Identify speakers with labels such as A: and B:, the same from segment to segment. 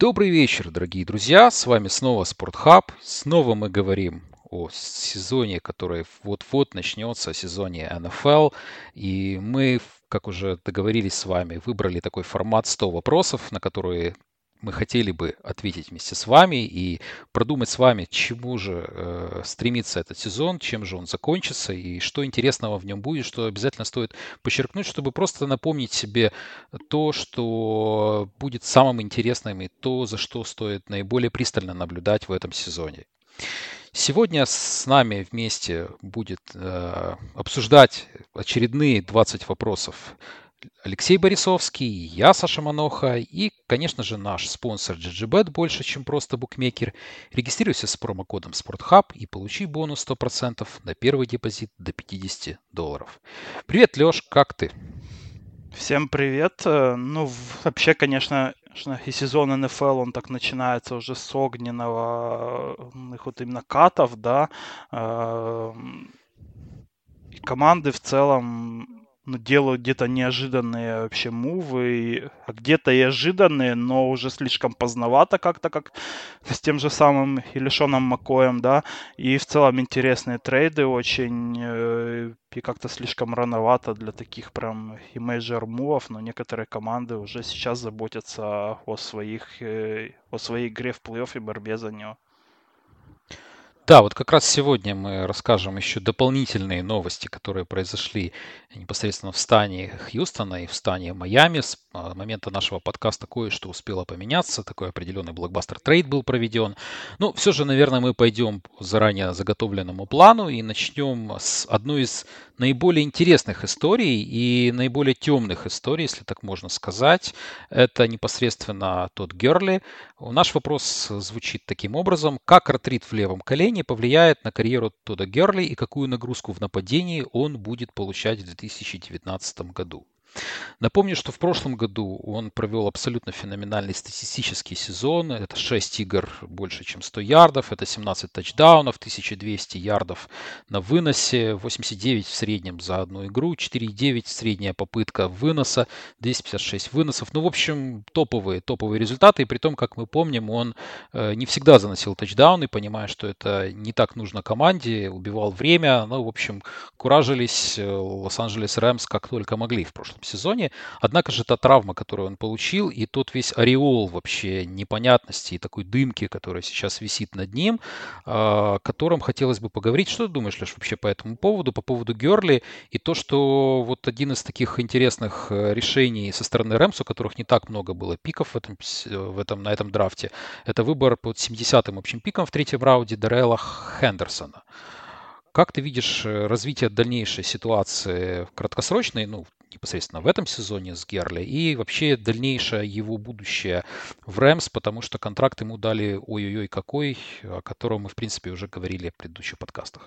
A: Добрый вечер, дорогие друзья! С вами снова Спортхаб. Снова мы говорим о сезоне, который вот-вот начнется, о сезоне НФЛ. И мы, как уже договорились с вами, выбрали такой формат 100 вопросов, на которые мы хотели бы ответить вместе с вами и продумать с вами, к чему же стремится этот сезон, чем же он закончится и что интересного в нем будет, что обязательно стоит подчеркнуть, чтобы просто напомнить себе то, что будет самым интересным и то, за что стоит наиболее пристально наблюдать в этом сезоне. Сегодня с нами вместе будет обсуждать очередные 20 вопросов Алексей Борисовский, я, Саша Маноха и, конечно же, наш спонсор GGBet больше, чем просто букмекер. Регистрируйся с промокодом SportHub и получи бонус 100% на первый депозит до $50. Привет, Леш, как ты?
B: Всем привет. Вообще, конечно, и сезон НФЛ, он так начинается уже с огненного, вот именно катов, да. И команды в целом делают где-то неожиданные вообще мувы, а где-то и ожиданные, но уже слишком поздновато как-то, как с тем же самым Илишоном Макоем, да, и в целом интересные трейды очень, и как-то слишком рановато для таких прям и мейджор мувов, но некоторые команды уже сейчас заботятся о своей игре в плей-офф и борьбе за него.
A: Да, вот как раз сегодня мы расскажем еще дополнительные новости, которые произошли непосредственно в стане Хьюстона и в стане Майами. С момента нашего подкаста кое-что успело поменяться, такой определенный блокбастер-трейд был проведен. Но все же, наверное, мы пойдем по заранее заготовленному плану и начнем с одной из наиболее интересных историй и наиболее темных историй, если так можно сказать. Это непосредственно тот Герли. Наш вопрос звучит таким образом. Как артрит в левом колене повлияет на карьеру Тодда Герли и какую нагрузку в нападении он будет получать в 2019 году? Напомню, что в прошлом году он провел абсолютно феноменальный статистический сезон. Это 6 игр больше, чем 100 ярдов, это 17 тачдаунов, 1200 ярдов на выносе, 89 в среднем за одну игру, 4,9 средняя попытка выноса, 256 выносов. Ну, в общем, топовые результаты. И при том, как мы помним, он не всегда заносил тачдауны, понимая, что это не так нужно команде, убивал время. Ну, в общем, куражились Лос-Анджелес Рэмс как только могли в прошлом сезоне. Однако же та травма, которую он получил, и тот весь ореол вообще непонятности и такой дымки, которая сейчас висит над ним, о котором хотелось бы поговорить. Что ты думаешь, Леш, вообще по поводу Герли и то, что вот один из таких интересных решений со стороны Рэмс, у которых не так много было пиков на этом драфте, это выбор под 70-м общим пиком в третьем раунде Даррелла Хендерсона. Как ты видишь развитие дальнейшей ситуации краткосрочной, ну, непосредственно в этом сезоне с Герли, и вообще дальнейшее его будущее в Рэмс, потому что контракт ему дали ой-ой-ой какой, о котором мы, в принципе, уже говорили в предыдущих подкастах.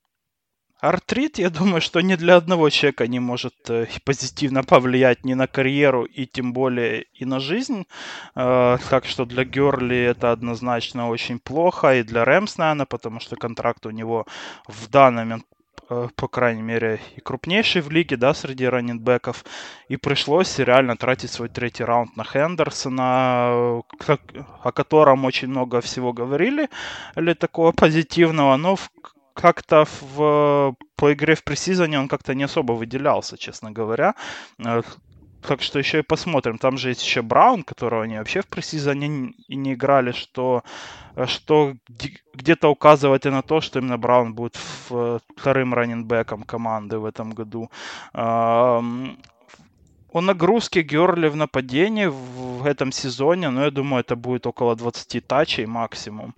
B: Артрит, я думаю, что ни для одного человека не может позитивно повлиять ни на карьеру, и тем более и на жизнь. Так что для Герли это однозначно очень плохо, и для Рэмс, наверное, потому что контракт у него в данный момент, по крайней мере, и крупнейший в лиге, да, среди раннинбеков. И пришлось реально тратить свой третий раунд на Хендерсона, о котором очень много всего говорили, или такого позитивного, но как-то по игре в пресизоне он как-то не особо выделялся, честно говоря. Так что еще и посмотрим. Там же есть еще Браун, которого они вообще в пресизоне и не играли, что где-то указывает и на то, что именно Браун будет вторым раннинбеком команды в этом году. О нагрузке Герли в нападении в этом сезоне, я думаю, это будет около 20 тачей максимум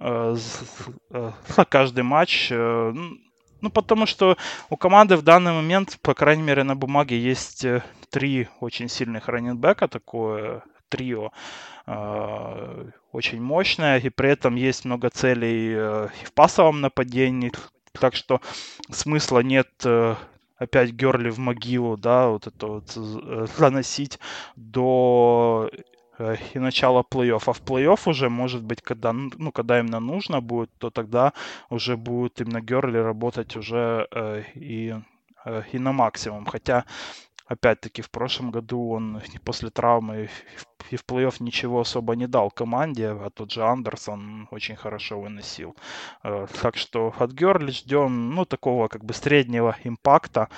B: за каждый матч. Потому что у команды в данный момент, по крайней мере, на бумаге есть три очень сильных раннинбека, такое трио очень мощное, и при этом есть много целей и в пасовом нападении, так что смысла нет опять Герли в могилу, да, вот это вот заносить до и начала плей-офф. А в плей-офф уже, может быть, когда именно нужно будет, то тогда уже будет именно Герли работать уже и на максимум. Хотя опять-таки в прошлом году он после травмы и в плей-офф ничего особо не дал команде, а тот же Андерсон очень хорошо выносил. Так что от Герли ждем, ну, такого как бы среднего импакта.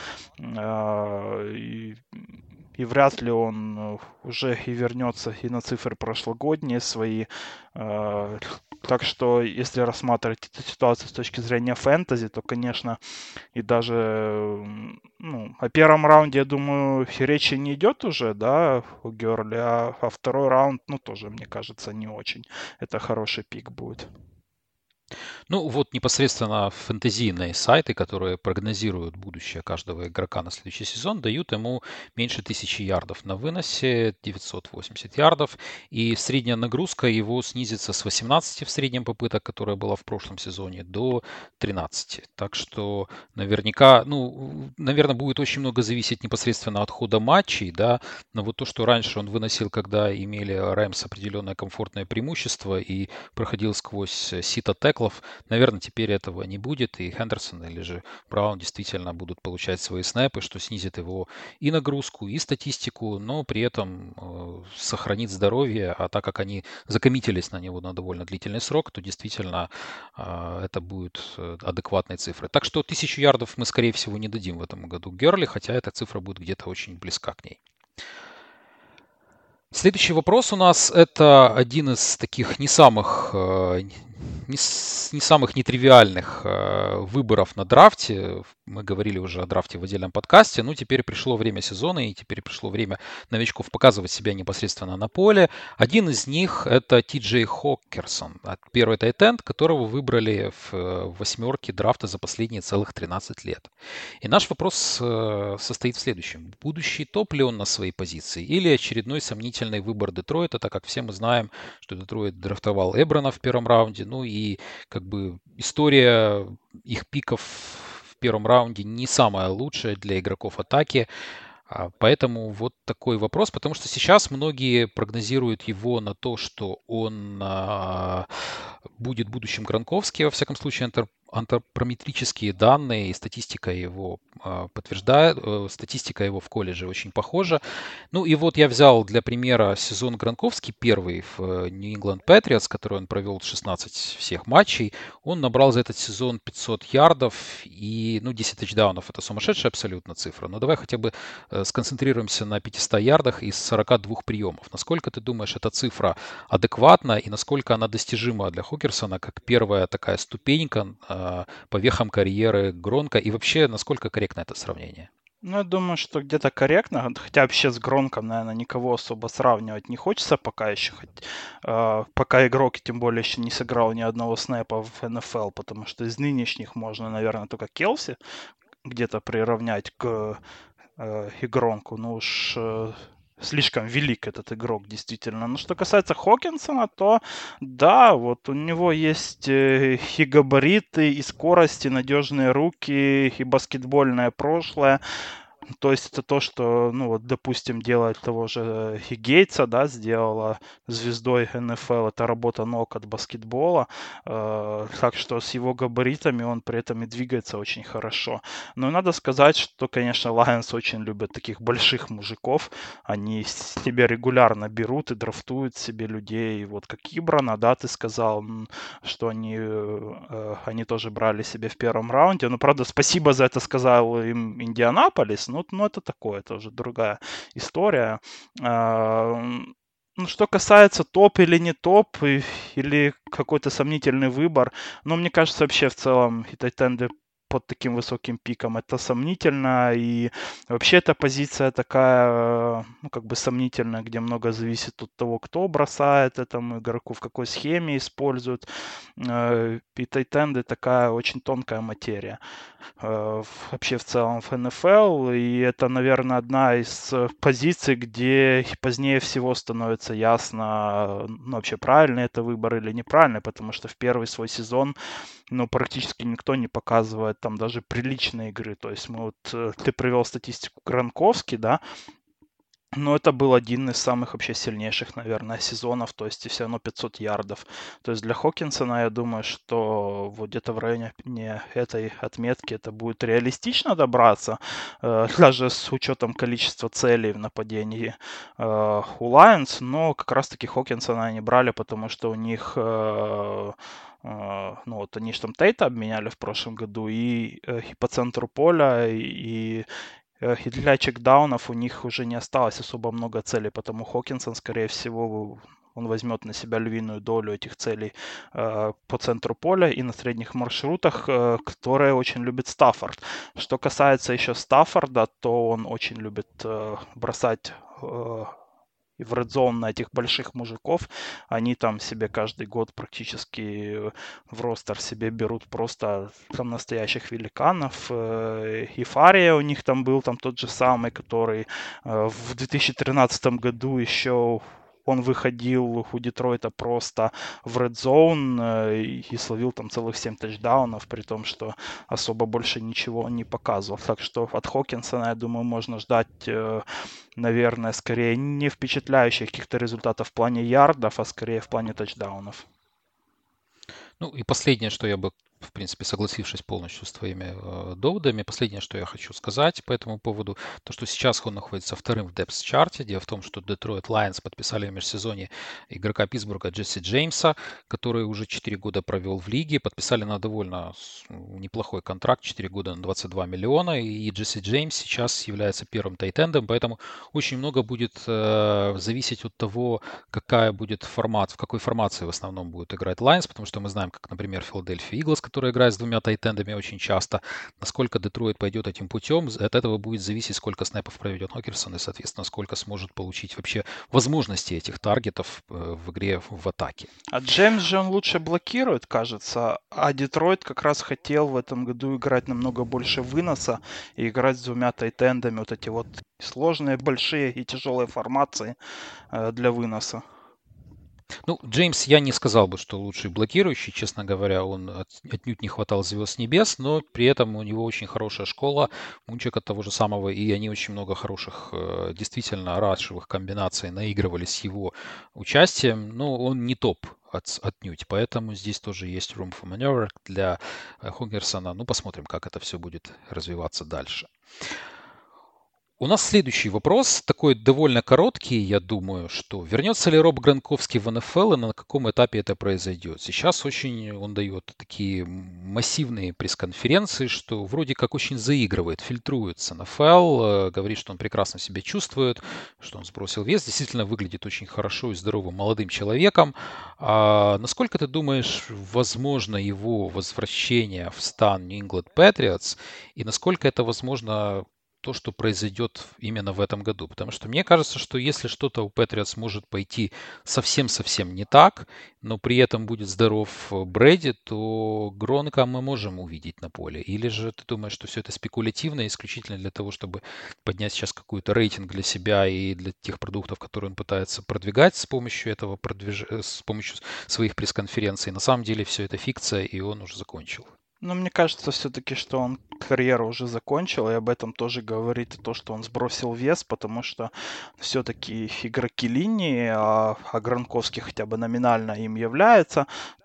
B: И вряд ли он уже и вернется и на цифры прошлогодние свои. Так что, если рассматривать эту ситуацию с точки зрения фэнтези, то, конечно, и даже ну, о первом раунде, я думаю, речи не идет уже, да, у Герли, а второй раунд, ну, тоже, мне кажется, не очень. Это хороший пик будет.
A: Ну, вот непосредственно фэнтезийные сайты, которые прогнозируют будущее каждого игрока на следующий сезон, дают ему меньше 1000 ярдов на выносе, 980 ярдов, и средняя нагрузка его снизится с 18 в среднем попыток, которая была в прошлом сезоне, до 13. Так что наверняка, ну, наверное, будет очень много зависеть непосредственно от хода матчей, да, но вот то, что раньше он выносил, когда имели Рэмс определенное комфортное преимущество и проходил сквозь сито теклов, наверное, теперь этого не будет, и Хендерсон или же Браун действительно будут получать свои снэпы, что снизит его и нагрузку, и статистику, но при этом сохранит здоровье, а так как они закоммитились на него на довольно длительный срок, то действительно это будет адекватной цифрой. Так что 1000 ярдов мы, скорее всего, не дадим в этом году Герли, хотя эта цифра будет где-то очень близка к ней. Следующий вопрос у нас это один из таких не самых не самых нетривиальных выборов на драфте. Мы говорили уже о драфте в отдельном подкасте. Ну, теперь пришло время сезона, и теперь пришло время новичков показывать себя непосредственно на поле. Один из них это Ти-Джей Хокерсон, первый тайтенд, которого выбрали в восьмерке драфта за последние целых 13 лет. И наш вопрос состоит в следующем. Будущий топ ли он на своей позиции или очередной сомнительный выбор Детройта, так как все мы знаем, что Детройт драфтовал Эбрана в первом раунде, ну и как бы история их пиков в первом раунде не самая лучшая для игроков атаки. Поэтому вот такой вопрос, потому что сейчас многие прогнозируют его на то, что он будет будущим Гронковски, во всяком случае, антропометрические данные и статистика его подтверждает, статистика его в колледже очень похожа. Ну и вот я взял для примера сезон Гронковский первый в New England Patriots, который он провел 16 всех матчей. Он набрал за этот сезон 500 ярдов и, ну, 10 тачдаунов. Это сумасшедшая абсолютно цифра. Но давай хотя бы сконцентрируемся на 500 ярдах из 42 приемов. Насколько ты думаешь, эта цифра адекватна и насколько она достижима для Хокерсона как первая такая ступенька по вехам карьеры Гронка и вообще насколько корректно это сравнение?
B: Ну, я думаю, что где-то корректно, хотя вообще с Гронком, наверное, никого особо сравнивать не хочется пока еще, пока игрок, тем более, еще не сыграл ни одного снэпа в НФЛ, потому что из нынешних можно, наверное, только Келси где-то приравнять к Гронку, ну уж слишком велик этот игрок, действительно. Но что касается Хокинсона, то да, вот у него есть и габариты, и скорость, и надежные руки, и баскетбольное прошлое. То есть это то, что, ну вот, допустим, делает того же и Гейтса, да, сделала звездой НФЛ. Это работа ног от баскетбола. Так что с его габаритами он при этом и двигается очень хорошо. Но надо сказать, что, конечно, Lions очень любят таких больших мужиков. Они себе регулярно берут и драфтуют себе людей. Вот как Ибрана, да, ты сказал, что они тоже брали себе в первом раунде. Но, правда, спасибо за это сказал им Индианаполис. Ну, это такое, это уже другая история. Ну, что касается топ или не топ, или какой-то сомнительный выбор, ну, мне кажется, вообще в целом и тайтенды под таким высоким пиком это сомнительно, и вообще эта позиция такая, ну, как бы сомнительная, где много зависит от того, кто бросает этому игроку, в какой схеме используют. И тайтенды такая очень тонкая материя вообще в целом в НФЛ, и это, наверное, одна из позиций, где позднее всего становится ясно, ну, вообще правильный это выбор или неправильный, потому что в первый свой сезон, ну, практически никто не показывает там даже приличной игры, то есть мы вот, ты привел статистику Гранковский, да, Но это был один из самых вообще сильнейших, наверное, сезонов, то есть и все равно 500 ярдов. То есть для Хокинсона, я думаю, что вот где-то в районе этой отметки это будет реалистично добраться, даже с учетом количества целей в нападении у Lions, но как раз-таки Хокинсона они брали, потому что у них ну вот они же там Тейта обменяли в прошлом году, и по центру поля, и для чекдаунов у них уже не осталось особо много целей, потому Хокинсон, скорее всего, он возьмет на себя львиную долю этих целей по центру поля и на средних маршрутах, которые очень любит Стаффорд. Что касается еще Стаффорда, то он очень любит бросать и в Red Zone на этих больших мужиков. Они там себе каждый год практически в ростер себе берут просто там настоящих великанов. И Фария у них там был, там тот же самый, который в 2013 году еще он выходил у Детройта просто в Red Zone и словил там целых 7 тачдаунов, при том, что особо больше ничего не показывал. Так что от Хокинсона, я думаю, можно ждать, наверное, скорее не впечатляющих каких-то результатов в плане ярдов, а скорее в плане тачдаунов.
A: Ну и последнее, что я бы, в принципе, согласившись полностью с твоими доводами, последнее, что я хочу сказать по этому поводу, то, что сейчас он находится вторым в депс-чарте. Дело в том, что Detroit Lions подписали в межсезонье игрока Питтсбурга Джесси Джеймса, который уже 4 года провел в лиге. Подписали на довольно неплохой контракт, 4 года на 22 миллиона. И Джесси Джеймс сейчас является первым тайтендом, поэтому очень много будет зависеть от того, какая будет формат, в какой формации в основном будет играть Lions, потому что мы знаем, как, например, Philadelphia Eagles, которая играет с двумя тайтендами очень часто, насколько Детройт пойдет этим путем, от этого будет зависеть, сколько снэпов проведет Хокерсон и, соответственно, сколько сможет получить вообще возможности этих таргетов в игре в атаке.
B: А Джеймс же он лучше блокирует, кажется, а Детройт как раз хотел в этом году играть намного больше выноса и играть с двумя тайтендами, вот эти вот сложные, большие и тяжелые формации для выноса.
A: Ну, Джеймс, я не сказал бы, что лучший блокирующий, честно говоря, он отнюдь не хватал звезд с небес, но при этом у него очень хорошая школа, Мунчика того же самого, и они очень много хороших, действительно рашевых комбинаций наигрывали с его участием, но он не топ отнюдь, поэтому здесь тоже есть room for maneuver для Хогерсона. Ну, посмотрим, как это все будет развиваться дальше. У нас следующий вопрос, такой довольно короткий, я думаю, что вернется ли Роб Гронковский в НФЛ и на каком этапе это произойдет. Сейчас очень он дает такие массивные пресс-конференции, что вроде как очень заигрывает, фильтрует с НФЛ, говорит, что он прекрасно себя чувствует, что он сбросил вес, действительно выглядит очень хорошо и здоровым молодым человеком. А насколько ты думаешь, возможно его возвращение в стан New England Patriots и насколько это возможно то, что произойдет именно в этом году. Потому что мне кажется, что если что-то у Патриотс может пойти совсем-совсем не так, но при этом будет здоров Брэди, то Гронка мы можем увидеть на поле. Или же ты думаешь, что все это спекулятивно, исключительно для того, чтобы поднять сейчас какой-то рейтинг для себя и для тех продуктов, которые он пытается продвигать с помощью этого с помощью своих пресс-конференций. На самом деле все это фикция, и он уже закончил.
B: Но мне кажется все-таки, что он карьеру уже закончил, и об этом тоже говорит то, что он сбросил вес, потому что все-таки игроки линии, а Гранковский хотя бы номинально им является,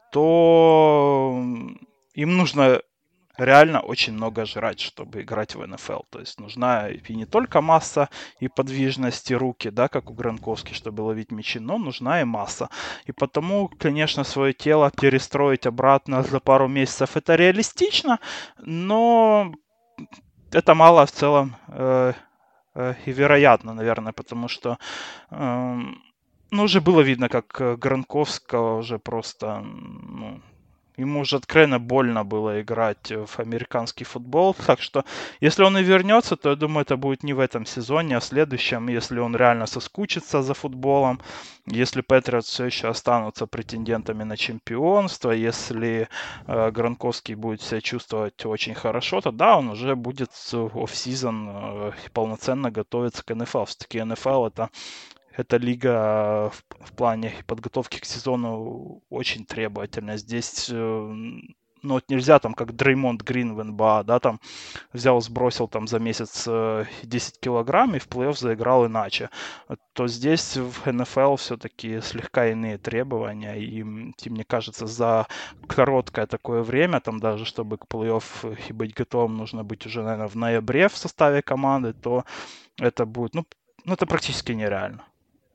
B: то им нужно реально очень много жрать, чтобы играть в НФЛ. То есть нужна и не только масса и подвижность, и руки, да, как у Гранковски, чтобы ловить мячи, но нужна и масса. И потому, конечно, свое тело перестроить обратно за пару месяцев это реалистично, но это мало в целом и вероятно, наверное, потому что ну, уже было видно, как Гранковского уже просто ему уже откровенно больно было играть в американский футбол. Так что, если он и вернется, то я думаю, это будет не в этом сезоне, а в следующем, если он реально соскучится за футболом, если Патриотс все еще останутся претендентами на чемпионство, если Гранковский будет себя чувствовать очень хорошо, тогда он уже будет офф-сезон полноценно готовиться к НФЛ. Все-таки НФЛ эта лига в плане подготовки к сезону очень требовательна. Здесь ну, вот нельзя там, как Дреймонд Грин в НБА, да, там взял, сбросил там за месяц 10 килограмм и в плей-офф заиграл иначе. То здесь в НФЛ все-таки слегка иные требования, и мне кажется, за короткое такое время, там даже чтобы к плей-офф и быть готовым, нужно быть уже, наверное, в ноябре в составе команды, то это будет, ну это практически нереально.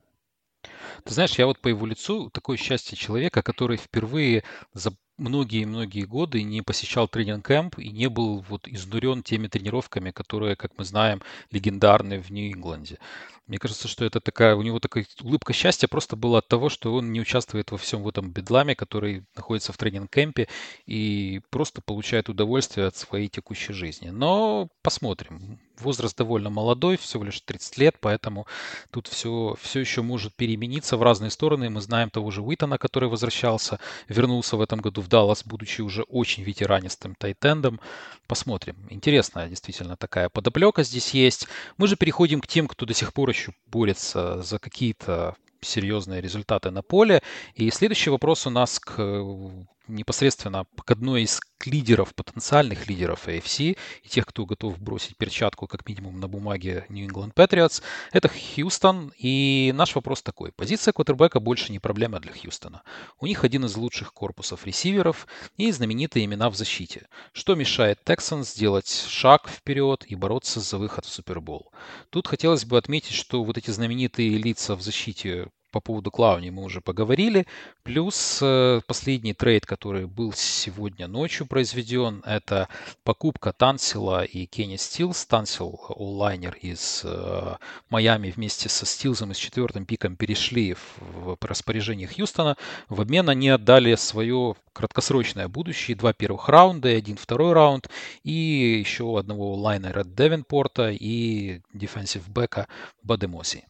A: Ты знаешь, я вот по его лицу такое счастье человека, который впервые за многие-многие годы не посещал тренинг-кэмп и не был вот изнурен теми тренировками, которые, как мы знаем, легендарны в Нью-Ингланде. Мне кажется, что это такая, у него такая улыбка счастья просто была от того, что он не участвует во всем в этом бедламе, который находится в тренинг-кэмпе и просто получает удовольствие от своей текущей жизни. Но посмотрим. Возраст довольно молодой, всего лишь 30 лет, поэтому тут все еще может перемениться в разные стороны. Мы знаем того же Уитона, который возвращался, вернулся в этом году в Даллас, будучи уже очень ветеранистым тайтендом. Посмотрим. Интересная действительно такая подоплека здесь есть. Мы же переходим к тем, кто до сих пор еще борется за какие-то серьезные результаты на поле. И следующий вопрос у нас непосредственно к одной из лидеров, потенциальных лидеров AFC и тех, кто готов бросить перчатку как минимум на бумаге New England Patriots. Это Хьюстон. И наш вопрос такой. Позиция квотербека больше не проблема для Хьюстона. У них один из лучших корпусов ресиверов и знаменитые имена в защите. Что мешает Texans сделать шаг вперед и бороться за выход в Супербол? Тут хотелось бы отметить, что вот эти знаменитые лица в защите по поводу Клауни мы уже поговорили. Плюс последний трейд, который был сегодня ночью произведен, это покупка Тансила и Кенни Стилс. Тансил, онлайнер из Майами вместе со Стилзом и с четвертым пиком перешли в распоряжение Хьюстона. В обмен они отдали свое краткосрочное будущее, 2 первых раунда и 1 второй раунд, и еще одного онлайнера Девенпорта и дефенсив бэка Бадемоси.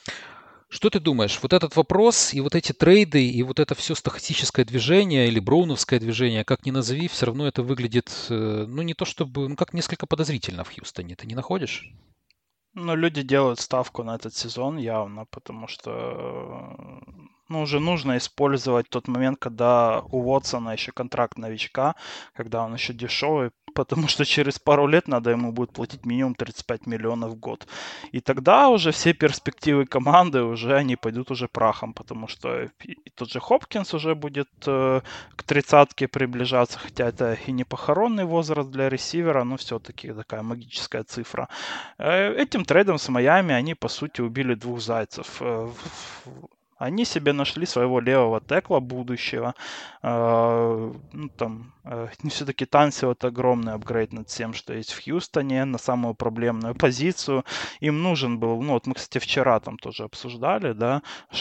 A: Что ты думаешь? Вот этот вопрос и вот эти трейды, и вот это все стохастическое движение или броуновское движение, как ни назови, все равно это выглядит, ну, не то чтобы, ну, как несколько подозрительно в Хьюстоне. Ты не находишь?
B: Ну, люди делают ставку на этот сезон явно, потому что ну, уже нужно использовать тот момент, когда у Уотсона еще контракт новичка, когда он еще дешевый, потому что через пару лет надо ему будет платить минимум 35 миллионов в год. И тогда уже все перспективы команды уже они пойдут уже прахом, потому что и тот же Хопкинс уже будет к тридцатке приближаться, хотя это и не похоронный возраст для ресивера, но все-таки такая магическая цифра. Этим трейдом с Майами они, по сути, убили двух зайцев. Они себе нашли своего левого текла будущего. Ну, там, все-таки Тансил это огромный апгрейд над всем, что есть в Хьюстоне, на самую проблемную позицию. Им нужен был, ну вот мы, кстати, вчера там тоже обсуждали, да,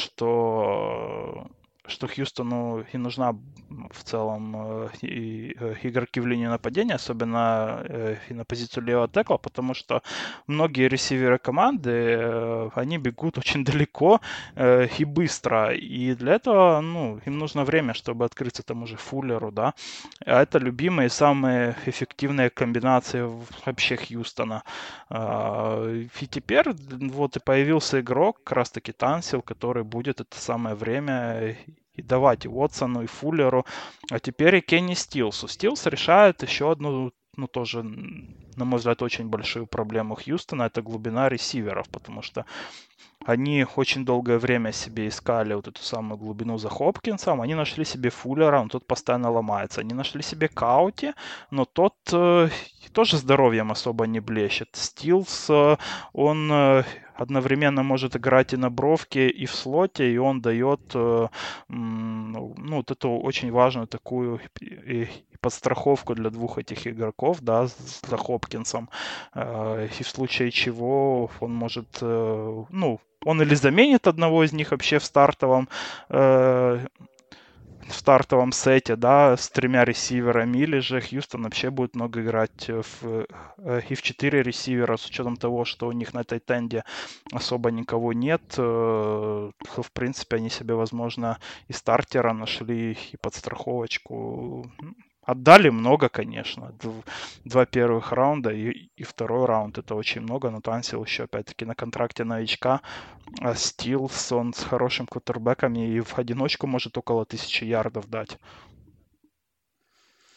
B: что Хьюстону и нужна в целом игроки в линии нападения, особенно и на позицию левого текла, потому что многие ресиверы команды, они бегут очень далеко и быстро, и для этого, ну, им нужно время, чтобы открыться тому же Фуллеру, да, а это любимые самые эффективные комбинации вообще Хьюстона. И теперь вот и появился игрок, как раз таки Тансил, который будет это самое время и давать и Уотсону, и Фуллеру, а теперь и Кенни Стилсу. Стилс решает еще одну, ну, тоже, на мой взгляд, очень большую проблему Хьюстона, это глубина ресиверов, потому что они очень долгое время себе искали вот эту самую глубину за Хопкинсом. Они нашли себе Фуллера, но тот постоянно ломается. Они нашли себе Каути, но тот тоже здоровьем особо не блещет. Стилс, он одновременно может играть и на бровке, и в слоте, и он дает ну, вот эту очень важную такую подстраховку для двух этих игроков, да, за Хопкинсом. И в случае чего он может, ну, он или заменит одного из них вообще в стартовом сете, да, с тремя ресиверами, или же Хьюстон вообще будет много играть и в 4 ресивера, с учетом того, что у них на тайтенде особо никого нет. В принципе, они себе, возможно, и стартера нашли, и подстраховочку. Отдали много, конечно. 2 первых раунда и второй раунд. Это очень много, но Тансил еще, опять-таки, на контракте новичка. А Стилс, он с хорошим квотербеком и в одиночку может около 1000 ярдов дать.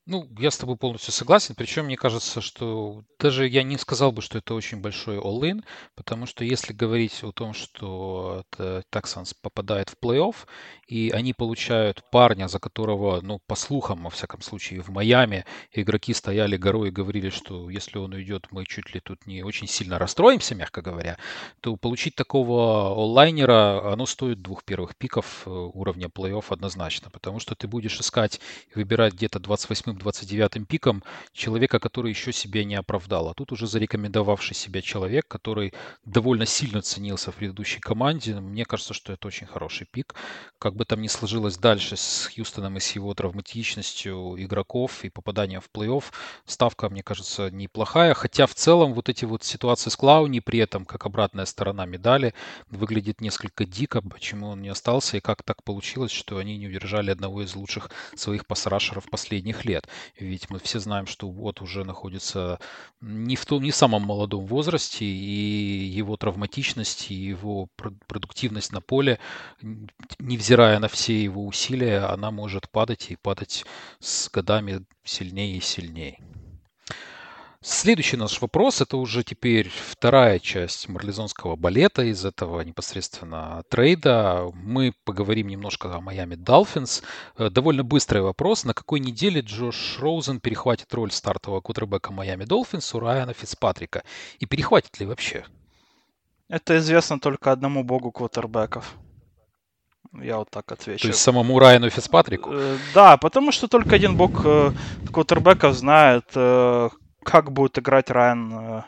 A: Ну, я с тобой полностью согласен. Причем мне кажется, что даже я не сказал бы, что это очень большой all-in, потому что если говорить о том, что Texans попадает в плей-офф, и они получают парня, за которого, ну, по слухам, во всяком случае, в Майами игроки стояли горой и говорили, что если он уйдет, мы чуть ли тут не очень сильно расстроимся, мягко говоря, то получить такого онлайнера, оно стоит 2 первых пиков уровня плей-офф однозначно, потому что ты будешь искать и выбирать где-то 28-29 пиком человека, который еще себя не оправдал. А тут уже зарекомендовавший себя человек, который довольно сильно ценился в предыдущей команде. Мне кажется, что это очень хороший пик. Как бы там ни сложилось дальше с Хьюстоном и с его травматичностью игроков и попаданием в плей-офф, ставка, мне кажется, неплохая. Хотя в целом вот эти вот ситуации с Клауни при этом, как обратная сторона медали, выглядит несколько дико, почему он не остался и как так получилось, что они не удержали одного из лучших своих пасрашеров последних лет. Ведь мы все знаем, что вот уже находится не в самом молодом возрасте, и его травматичность, и его продуктивность на поле, невзирая на все его усилия, она может падать и падать с годами сильнее и сильнее. Следующий наш вопрос, это уже теперь вторая часть марлезонского балета из этого непосредственно трейда. Мы поговорим немножко о Майами Долфинс. Довольно быстрый вопрос. На какой неделе Джош Роузен перехватит роль стартового квотербека Майами Долфинс у Райана Фицпатрика? И перехватит ли вообще?
B: Это известно только одному богу квотербеков. Я вот так отвечу.
A: То есть самому Райану Фицпатрику?
B: Да, потому что только один бог квотербеков знает, как будет играть Райан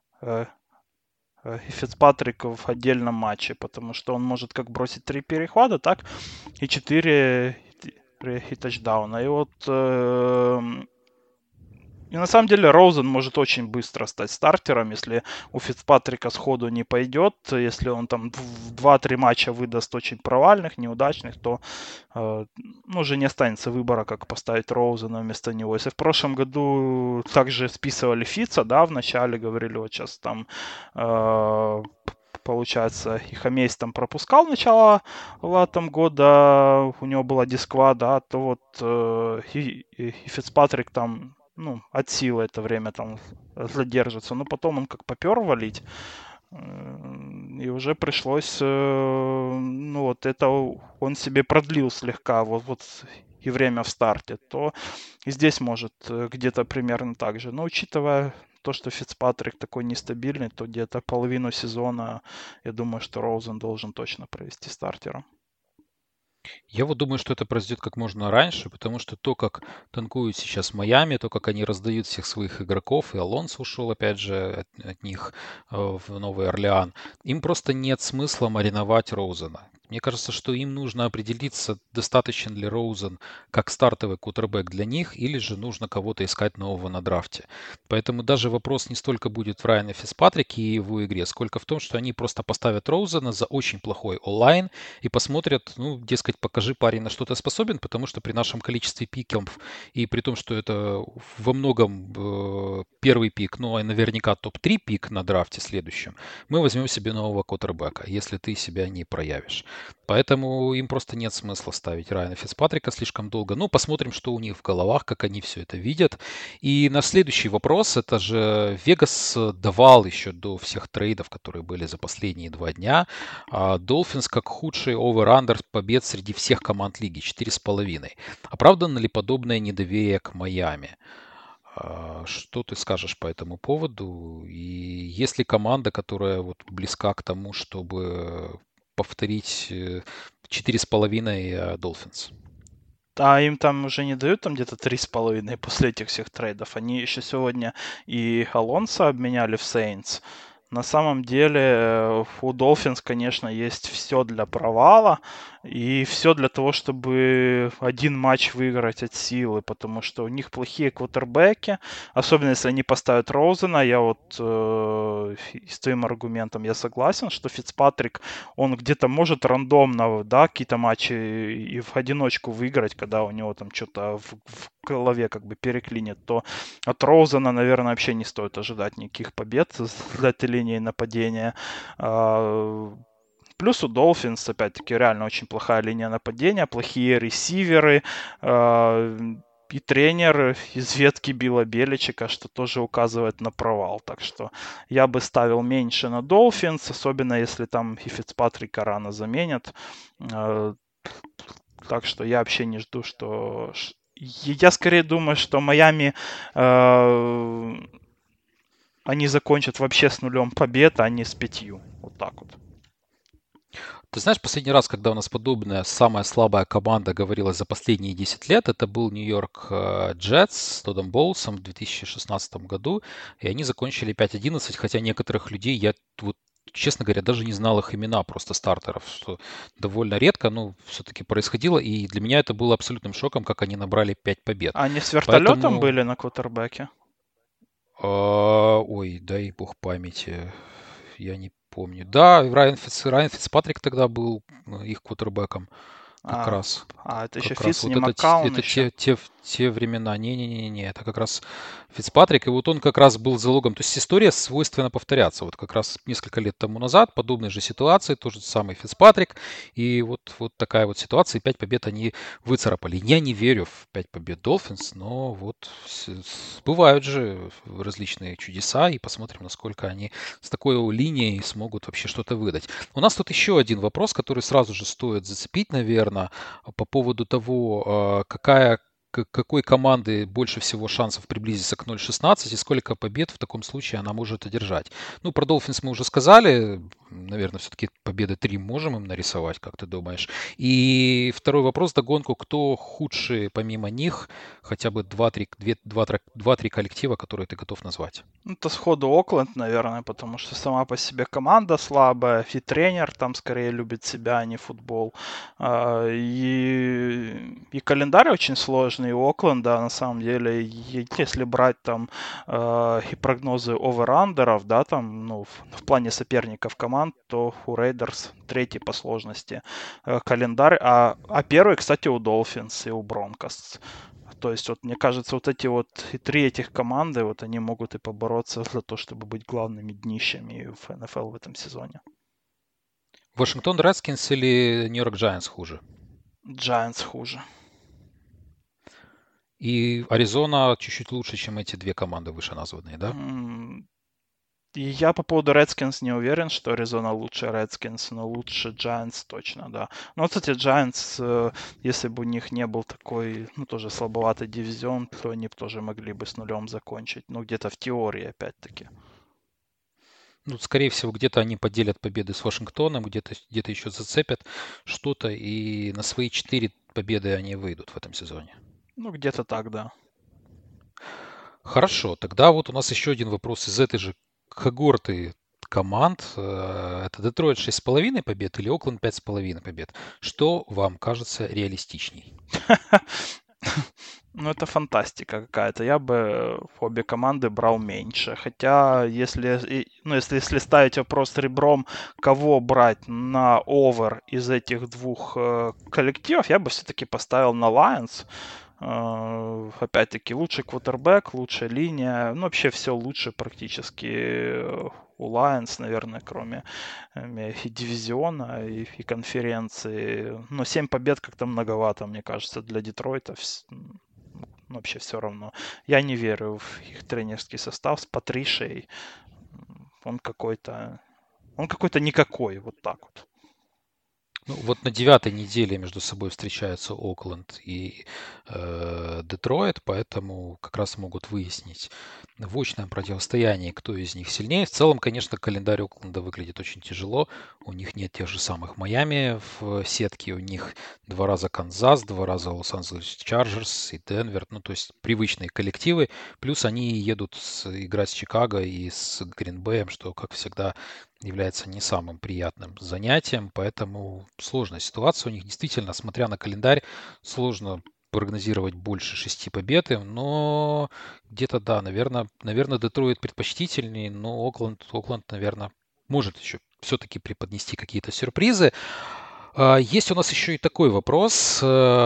B: и Фицпатрик в отдельном матче, потому что он может как бросить 3 перехвата, так и 4 и тачдауна. И вот и на самом деле Роузен может очень быстро стать стартером, если у Фицпатрика сходу не пойдет. Если он там в 2-3 матча выдаст очень провальных, неудачных, то уже не останется выбора, как поставить Роузена вместо него. Если в прошлом году также списывали Фица, да, в начале говорили, вот сейчас там получается, и Хамейс там пропускал начало там года, у него была дисква, да, то вот и Фицпатрик там от силы это время там задержится. Но потом он как попер валить. И уже пришлось, вот это он себе продлил слегка, вот и время в старте, то и здесь может где-то примерно так же. Но учитывая то, что Фицпатрик такой нестабильный, то где-то половину сезона, я думаю, что Роузен должен точно провести стартером.
A: Я вот думаю, что это произойдет как можно раньше, потому что то, как танкуют сейчас Майами, то, как они раздают всех своих игроков, и Алонсо ушел, опять же, от них в Новый Орлеан, им просто нет смысла мариновать Роузена. Мне кажется, что им нужно определиться, достаточен ли Роузен как стартовый кутербэк для них, или же нужно кого-то искать нового на драфте. Поэтому даже вопрос не столько будет в Райане Фицпатрике и его игре, сколько в том, что они просто поставят Роузена за очень плохой онлайн и посмотрят, ну, дескать, покажи, парень, на что ты способен, потому что при нашем количестве пиков и при том, что это во многом первый пик, ну, а наверняка топ-3 пик на драфте следующем, мы возьмем себе нового квотербека, если ты себя не проявишь. Поэтому им просто нет смысла ставить Райана Фицпатрика слишком долго. Ну, посмотрим, что у них в головах, как они все это видят. И на следующий вопрос, это же Вегас давал еще до всех трейдов, которые были за последние 2 дня, Долфинс как худший овер-андер побед среди всех команд лиги, 4,5. Оправдано ли подобное недоверие к Майами? Что ты скажешь по этому поводу? И есть ли команда, которая вот близка к тому, чтобы повторить 4,5 Долфинс?
B: А им там уже не дают там где-то 3,5 после этих всех трейдов. Они еще сегодня и Алонсо обменяли в Сейнтс. На самом деле у Долфинс, конечно, есть все для провала и все для того, чтобы один матч выиграть от силы, потому что у них плохие квотербеки, особенно если они поставят Роузена. Я вот с твоим аргументом я согласен, что Фицпатрик, он где-то может рандомно, да, какие-то матчи и в одиночку выиграть, когда у него там что-то в голове как бы переклинит, то от Роузена, наверное, вообще не стоит ожидать никаких побед для этой линии нападения. Плюс у Долфинс, опять-таки, реально очень плохая линия нападения, плохие ресиверы. и тренер из ветки Билла Беличика, что тоже указывает на провал. Так что я бы ставил меньше на Долфинс, особенно если там и Фицпатрика рано заменят. Так что я вообще не жду, что... Я скорее думаю, что Майами они закончат вообще с 0 побед, а не с 5. Вот так вот.
A: Ты знаешь, последний раз, когда у нас подобная самая слабая команда говорилась за последние 10 лет, это был Нью-Йорк Джетс с Тоддом Боулсом в 2016 году, и они закончили 5-11, хотя некоторых людей я вот, честно говоря, даже не знал их имена, просто стартеров, что довольно редко, но все-таки происходило, и для меня это было абсолютным шоком, как они набрали 5 побед.
B: Они с вертолетом
A: Поэтому,
B: были на квотербеке?
A: ой, дай бог памяти, я не помню. Да, Райан Фицпатрик тогда был их квотербеком. Как
B: А,
A: раз.
B: это еще
A: Как раз
B: Фитц,
A: вот
B: не
A: это,
B: Маккаун
A: это
B: еще.
A: те времена. Не-не-не-не, это как раз Фицпатрик, и вот он как раз был залогом. То есть история свойственна повторяться. Вот как раз несколько лет тому назад подобной же ситуации, тот же самый Фицпатрик, и вот такая вот ситуация, и 5 побед они выцарапали. Я не верю в 5 побед Долфинс, но вот бывают же различные чудеса, и посмотрим, насколько они с такой линией смогут вообще что-то выдать. У нас тут еще один вопрос, который сразу же стоит зацепить, наверное, по поводу того, какой команды больше всего шансов приблизиться к 0.16 и сколько побед в таком случае она может одержать. Ну, про Dolphins мы уже сказали. Наверное, все-таки победы 3 можем им нарисовать, как ты думаешь. И второй вопрос, догонку, кто худший помимо них, хотя бы 2-3 коллектива, которые ты готов назвать?
B: Это сходу Окленд, наверное, потому что сама по себе команда слабая, и тренер там скорее любит себя, а не футбол. И календарь очень сложный у Окленда, на самом деле. Если брать там и прогнозы овер-андеров, да, там, ну, в плане соперников команд, то у Рейдерс третий по сложности календарь, а первый, кстати, у Долфинс и у Бронкос. То есть, вот мне кажется, вот эти вот и 3 этих команды, вот они могут и побороться за то, чтобы быть главными днищами в НФЛ в этом сезоне.
A: Вашингтон Редскинс или Нью-Йорк Джайантс хуже?
B: Giants хуже.
A: И Аризона чуть-чуть лучше, чем эти две команды вышеназванные, да?
B: И я по поводу Redskins не уверен, что Аризона лучше Redskins, но лучше Giants точно, да. Но, кстати, Giants, если бы у них не был такой, ну, тоже слабоватый дивизион, то они бы тоже могли бы с нулем закончить. Ну, где-то в теории, опять-таки.
A: Ну, скорее всего, где-то они поделят победы с Вашингтоном, где-то еще зацепят что-то, и на свои 4 победы они выйдут в этом сезоне.
B: Ну, где-то так, да.
A: Хорошо, тогда вот у нас еще один вопрос из этой же когорты команд. Это Детройт 6,5 побед или Окленд 5,5 побед? Что вам кажется реалистичней?
B: Ну, это фантастика какая-то. Я бы обе команды брал меньше. Хотя, если ставить вопрос ребром, кого брать на овер из этих двух коллективов, я бы все-таки поставил на Lions. Опять-таки, лучший квотербек, лучшая линия. Ну, вообще все лучше практически у Lions, наверное, кроме и дивизиона, и конференции. Но 7 побед как-то многовато, мне кажется, для Детройта. Вообще все равно. Я не верю в их тренерский состав с Патришей. Он какой-то... Он какой-то никакой, вот так вот.
A: Ну, вот на 9-й неделе между собой встречаются Окленд и Детройт, поэтому как раз могут выяснить в очном противостоянии, кто из них сильнее. В целом, конечно, календарь Окленда выглядит очень тяжело. У них нет тех же самых Майами в сетке, у них 2 раза Канзас, 2 раза Лос-Анджелес Чарджерс и Денвер. Ну, то есть привычные коллективы. Плюс они едут играть с Чикаго и с Гринбеем, что, как всегда, является не самым приятным занятием, поэтому сложная ситуация у них. Действительно, смотря на календарь, сложно прогнозировать больше 6 побед, но где-то, да, наверное, Детройт предпочтительнее, но Окленд, наверное, может еще все-таки преподнести какие-то сюрпризы. Есть у нас еще и такой вопрос.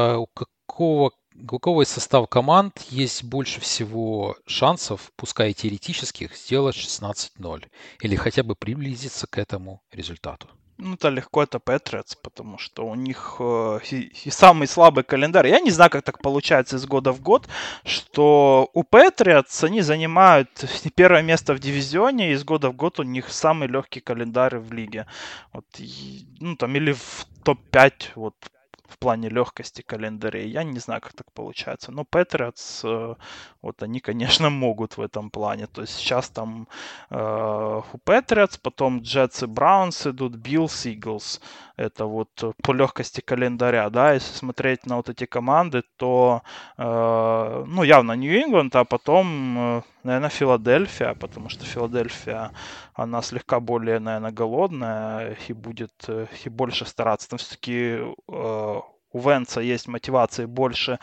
A: У кого из состава команд есть больше всего шансов, пускай и теоретических, сделать 16-0? Или хотя бы приблизиться к этому результату?
B: Ну, это легко, это Патриотс, потому что у них и самый слабый календарь. Я не знаю, как так получается из года в год, что у Патриотс они занимают первое место в дивизионе, и из года в год у них самый легкий календарь в лиге. Вот, ну, там, или в топ-5, вот, в плане легкости календарей. Я не знаю, как так получается. Но Патриотс, вот они, конечно, могут в этом плане. То есть сейчас там у Патриотс, потом Джетс и Браунс идут, Биллс, Иглс. Это вот по легкости календаря, да, если смотреть на вот эти команды, то, ну, явно Нью-Ингланд, а потом, наверное, Филадельфия, потому что Филадельфия, она слегка более, наверное, голодная и будет и больше стараться. Там все-таки у Венца есть мотивации больше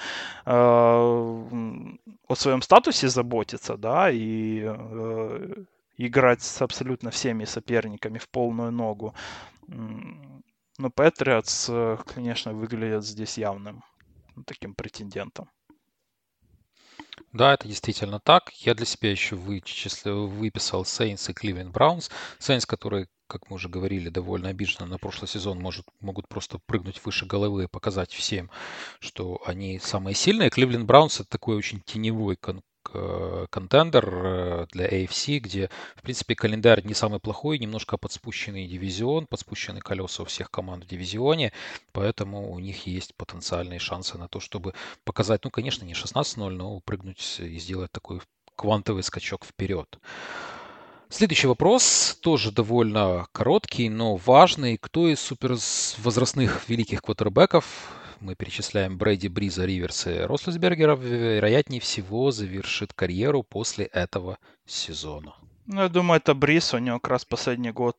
B: о своем статусе заботиться, да, и играть с абсолютно всеми соперниками в полную ногу. Но Патриотс, конечно, выглядят здесь явным таким претендентом.
A: Да, это действительно так. Я для себя еще выписал Saints и Cleveland Browns. Saints, которые, как мы уже говорили, довольно обиженно на прошлый сезон могут просто прыгнуть выше головы и показать всем, что они самые сильные. Cleveland Browns это такой очень теневой контендер для AFC, где, в принципе, календарь не самый плохой, немножко подспущенный дивизион, подспущенные колеса у всех команд в дивизионе, поэтому у них есть потенциальные шансы на то, чтобы показать, ну, конечно, не 16-0, но прыгнуть и сделать такой квантовый скачок вперед. Следующий вопрос тоже довольно короткий, но важный. Кто из супервозрастных великих квотербеков, мы перечисляем Брэди, Бриза, Риверса и Рослисбергера, вероятнее всего завершит карьеру после этого сезона?
B: Ну, я думаю, это Брис, у него как раз последний год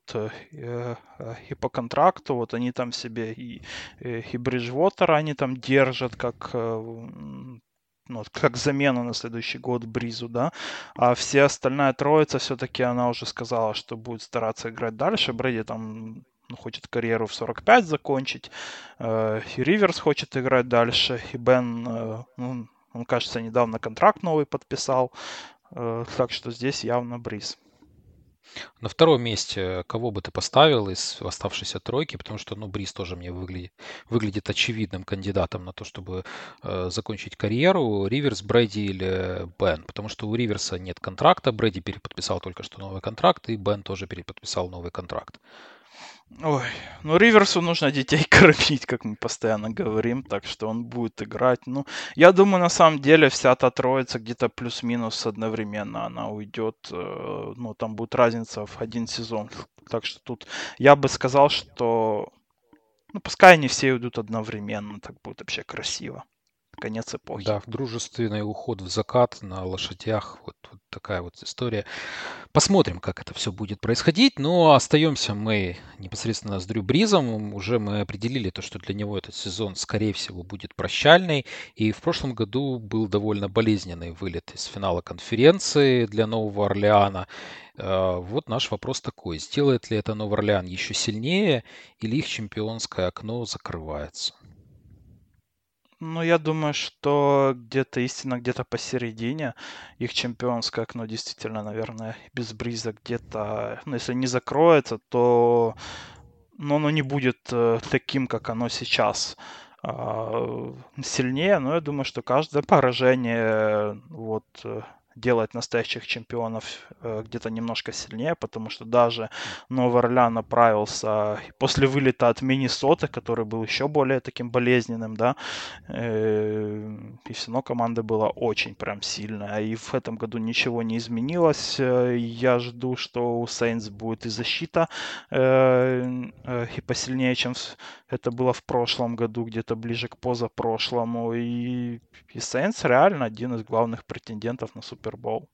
B: и по контракту, вот они там себе и Бриджвотера они там держат как ну, как замену на следующий год Бризу, да, а все остальная троица все-таки она уже сказала, что будет стараться играть дальше. Брэди там ну, хочет карьеру в 45 закончить, и Риверс хочет играть дальше, и Бен, ну, он, кажется, недавно контракт новый подписал, так что здесь явно Бриз.
A: На втором месте кого бы ты поставил из оставшейся тройки, потому что, ну, Бриз тоже мне выглядит очевидным кандидатом на то, чтобы закончить карьеру. Риверс, Брэди или Бен, потому что у Риверса нет контракта, Брэди переподписал только что новый контракт, и Бен тоже переподписал новый контракт.
B: Ой, ну Риверсу нужно детей кормить, как мы постоянно говорим, так что он будет играть. Ну, я думаю, на самом деле вся та троица где-то плюс-минус одновременно она уйдет. Ну, там будет разница в один сезон. Так что тут я бы сказал, что ну, пускай они все уйдут одновременно, так будет вообще красиво. Конец эпохи.
A: Да, дружественный уход в закат на лошадях, вот такая вот история. Посмотрим, как это все будет происходить. Но остаемся мы непосредственно с Дрю Бризом. Уже мы определили то, что для него этот сезон, скорее всего, будет прощальный. И в прошлом году был довольно болезненный вылет из финала конференции для Нового Орлеана. Вот наш вопрос такой. Сделает ли это Новый Орлеан еще сильнее или их чемпионское окно закрывается?
B: Ну, я думаю, что где-то истина где-то посередине. Их чемпионское окно действительно, наверное, без Бриза где-то, ну, если не закроется, то но оно не будет таким, как оно сейчас сильнее, но я думаю, что каждое поражение вот делает настоящих чемпионов где-то немножко сильнее, потому что даже Новый Орлеан направился после вылета от Миннесоты, который был еще более таким болезненным, да, и все равно команда была очень прям сильная, и в этом году ничего не изменилось. Я жду, что у Сейнс будет и защита и посильнее, чем это было в прошлом году, где-то ближе к позапрошлому. И Saints реально один из главных претендентов на Супербол.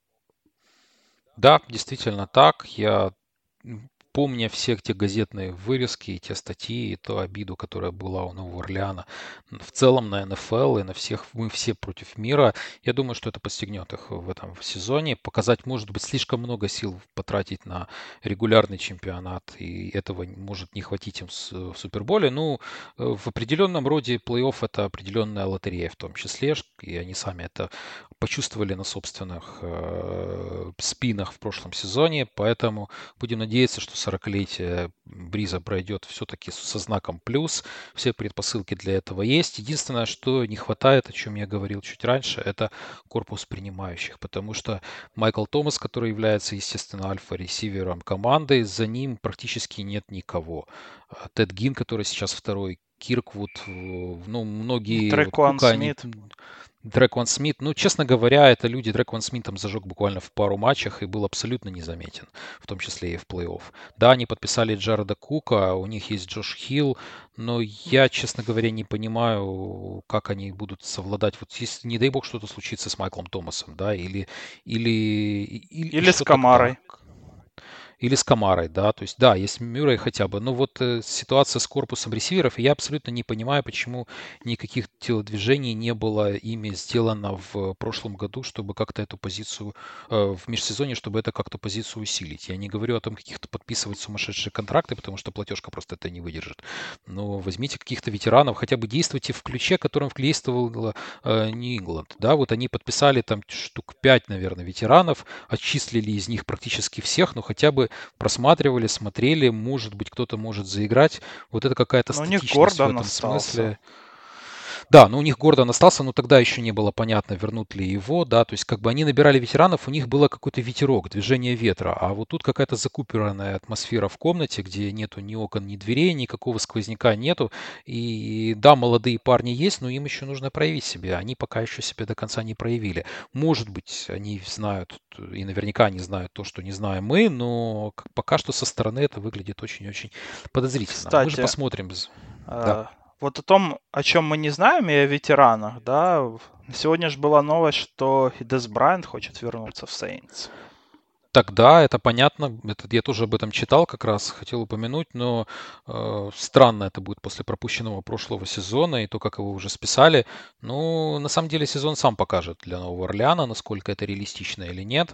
A: Да, действительно так. Я, помня все те газетные вырезки и те статьи, и ту обиду, которая была у Нового Орлеана в целом на НФЛ и на всех, мы все против мира, я думаю, что это подстегнет их в этом сезоне. Показать, может быть, слишком много сил потратить на регулярный чемпионат, и этого может не хватить им в Суперболе. Ну, в определенном роде плей-офф это определенная лотерея в том числе, и они сами это почувствовали на собственных спинах в прошлом сезоне, поэтому будем надеяться, что 40-летие Бриза пройдет все-таки со знаком плюс. Все предпосылки для этого есть. Единственное, что не хватает, о чем я говорил чуть раньше, это корпус принимающих, потому что Майкл Томас, который является, естественно, альфа-ресивером команды, за ним практически нет никого. Тед Гин, который сейчас второй, Кирквуд, ну, многие, вот
B: Трекуан
A: Кука, они,
B: Смит.
A: Дрекван Смит, ну, честно говоря, это люди, Дрекван Смит там зажег буквально в пару матчах и был абсолютно незаметен, в том числе и в плей-офф. Да, они подписали Джареда Кука, у них есть Джош Хилл, но я, честно говоря, не понимаю, как они будут совладать. Вот если, не дай бог, что-то случится с Майклом Томасом, да, и
B: Или с
A: что тогда?
B: Камарой.
A: Или с Камарой, да, то есть, да, есть Мюррей хотя бы, но вот ситуация с корпусом ресиверов, и я абсолютно не понимаю, почему никаких телодвижений не было ими сделано в прошлом году, чтобы как-то эту позицию, в межсезонье, чтобы это как-то позицию усилить. Я не говорю о том, каких-то подписывать сумасшедшие контракты, потому что платежка просто это не выдержит. Но возьмите каких-то ветеранов, хотя бы действуйте в ключе, которым действовал Нью-Ингланд, да, вот они подписали там штук 5, наверное, ветеранов, отчислили из них практически всех, но хотя бы просматривали, смотрели, может быть, кто-то может заиграть. Вот это какая-то
B: Но у них
A: статичность в
B: Гордон
A: этом
B: остался.
A: смысле. Да, но у них Гордон остался, но тогда еще не было понятно, вернут ли его, да, то есть как бы они набирали ветеранов, у них было какой-то ветерок, движение ветра, а вот тут какая-то закупоренная атмосфера в комнате, где нету ни окон, ни дверей, никакого сквозняка нету, и да, молодые парни есть, но им еще нужно проявить себя, они пока еще себя до конца не проявили. Может быть, они знают, и наверняка они знают то, что не знаем мы, но пока что со стороны это выглядит очень-очень подозрительно. Мы же
B: Кстати,
A: посмотрим. Да.
B: э, вот о том, о чем мы не знаем, и о ветеранах, да, сегодня же была новость, что и Дес Брайант хочет вернуться в Сейнтс.
A: Тогда это понятно. Это, я тоже об этом читал, как раз хотел упомянуть, но странно это будет после пропущенного прошлого сезона и то, как его уже списали. Ну, на самом деле сезон сам покажет для Нового Орлеана, насколько это реалистично или нет.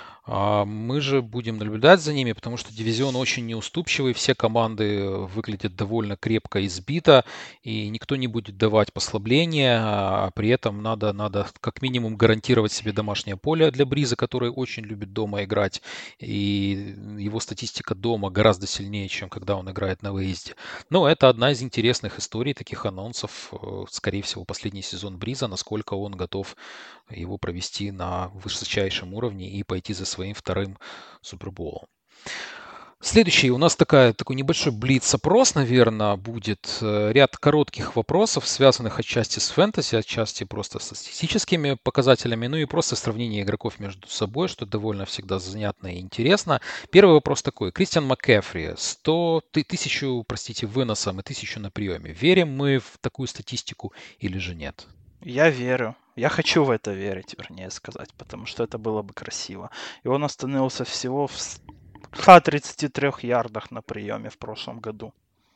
A: Мы же будем наблюдать за ними, потому что дивизион очень неуступчивый, все команды выглядят довольно крепко избито, и никто не будет давать послабления, а при этом надо как минимум гарантировать себе домашнее поле для Бриза, который очень любит дома играть, и его статистика дома гораздо сильнее, чем когда он играет на выезде. Но это одна из интересных историй, таких анонсов, скорее всего, последний сезон Бриза, насколько он готов его провести на высочайшем уровне и пойти за своим вторым Суперболом. Следующий у нас такой небольшой блиц-опрос, наверное, будет. Ряд коротких вопросов, связанных отчасти с фэнтези, отчасти просто с статистическими показателями, ну и просто сравнение игроков между собой, что довольно всегда занятно и интересно. Первый вопрос такой. Кристиан МакКэфри, 1000, простите, выносом и 1000 на приеме. Верим мы в такую статистику или же нет?
B: Я верю. Я хочу в это верить, вернее сказать, потому что это было бы красиво. И он остановился всего в 133 ярдах на приеме в прошлом году.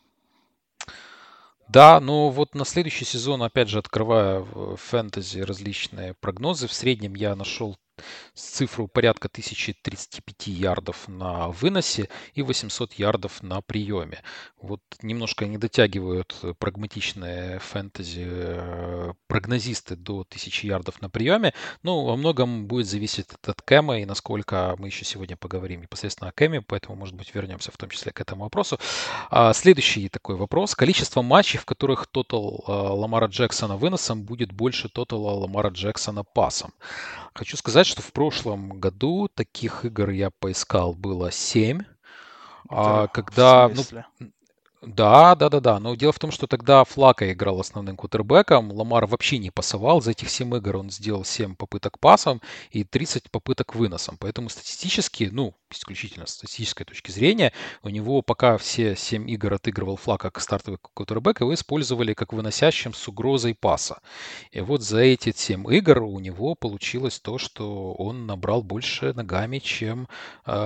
A: Да, но вот на следующий сезон, опять же, открывая в фэнтези различные прогнозы, в среднем я нашел цифру порядка 1035 ярдов на выносе и 800 ярдов на приеме. Вот немножко не дотягивают прагматичные фэнтези прогнозисты до 1000 ярдов на приеме, но во многом будет зависеть от Кэма и насколько мы еще сегодня поговорим непосредственно о Кэме, поэтому, может быть, вернемся в том числе к этому вопросу. Следующий такой вопрос. Количество матчей, в которых тотал Ламара Джексона выносом будет больше тотала Ламара Джексона пасом. Хочу сказать, что в прошлом году таких игр я поискал было 7.
B: Это в
A: Когда, ну,
B: смысле?
A: да. Но дело в том, что тогда Флака играл основным кутербэком. Ламар вообще не пасовал. За этих 7 игр он сделал 7 попыток пасом и 30 попыток выносом. Поэтому статистически, ну, исключительно с статистической точки зрения, у него пока все 7 игр отыгрывал Флака как стартовый кутербэк, его использовали как выносящим с угрозой паса. И вот за эти 7 игр у него получилось то, что он набрал больше ногами, чем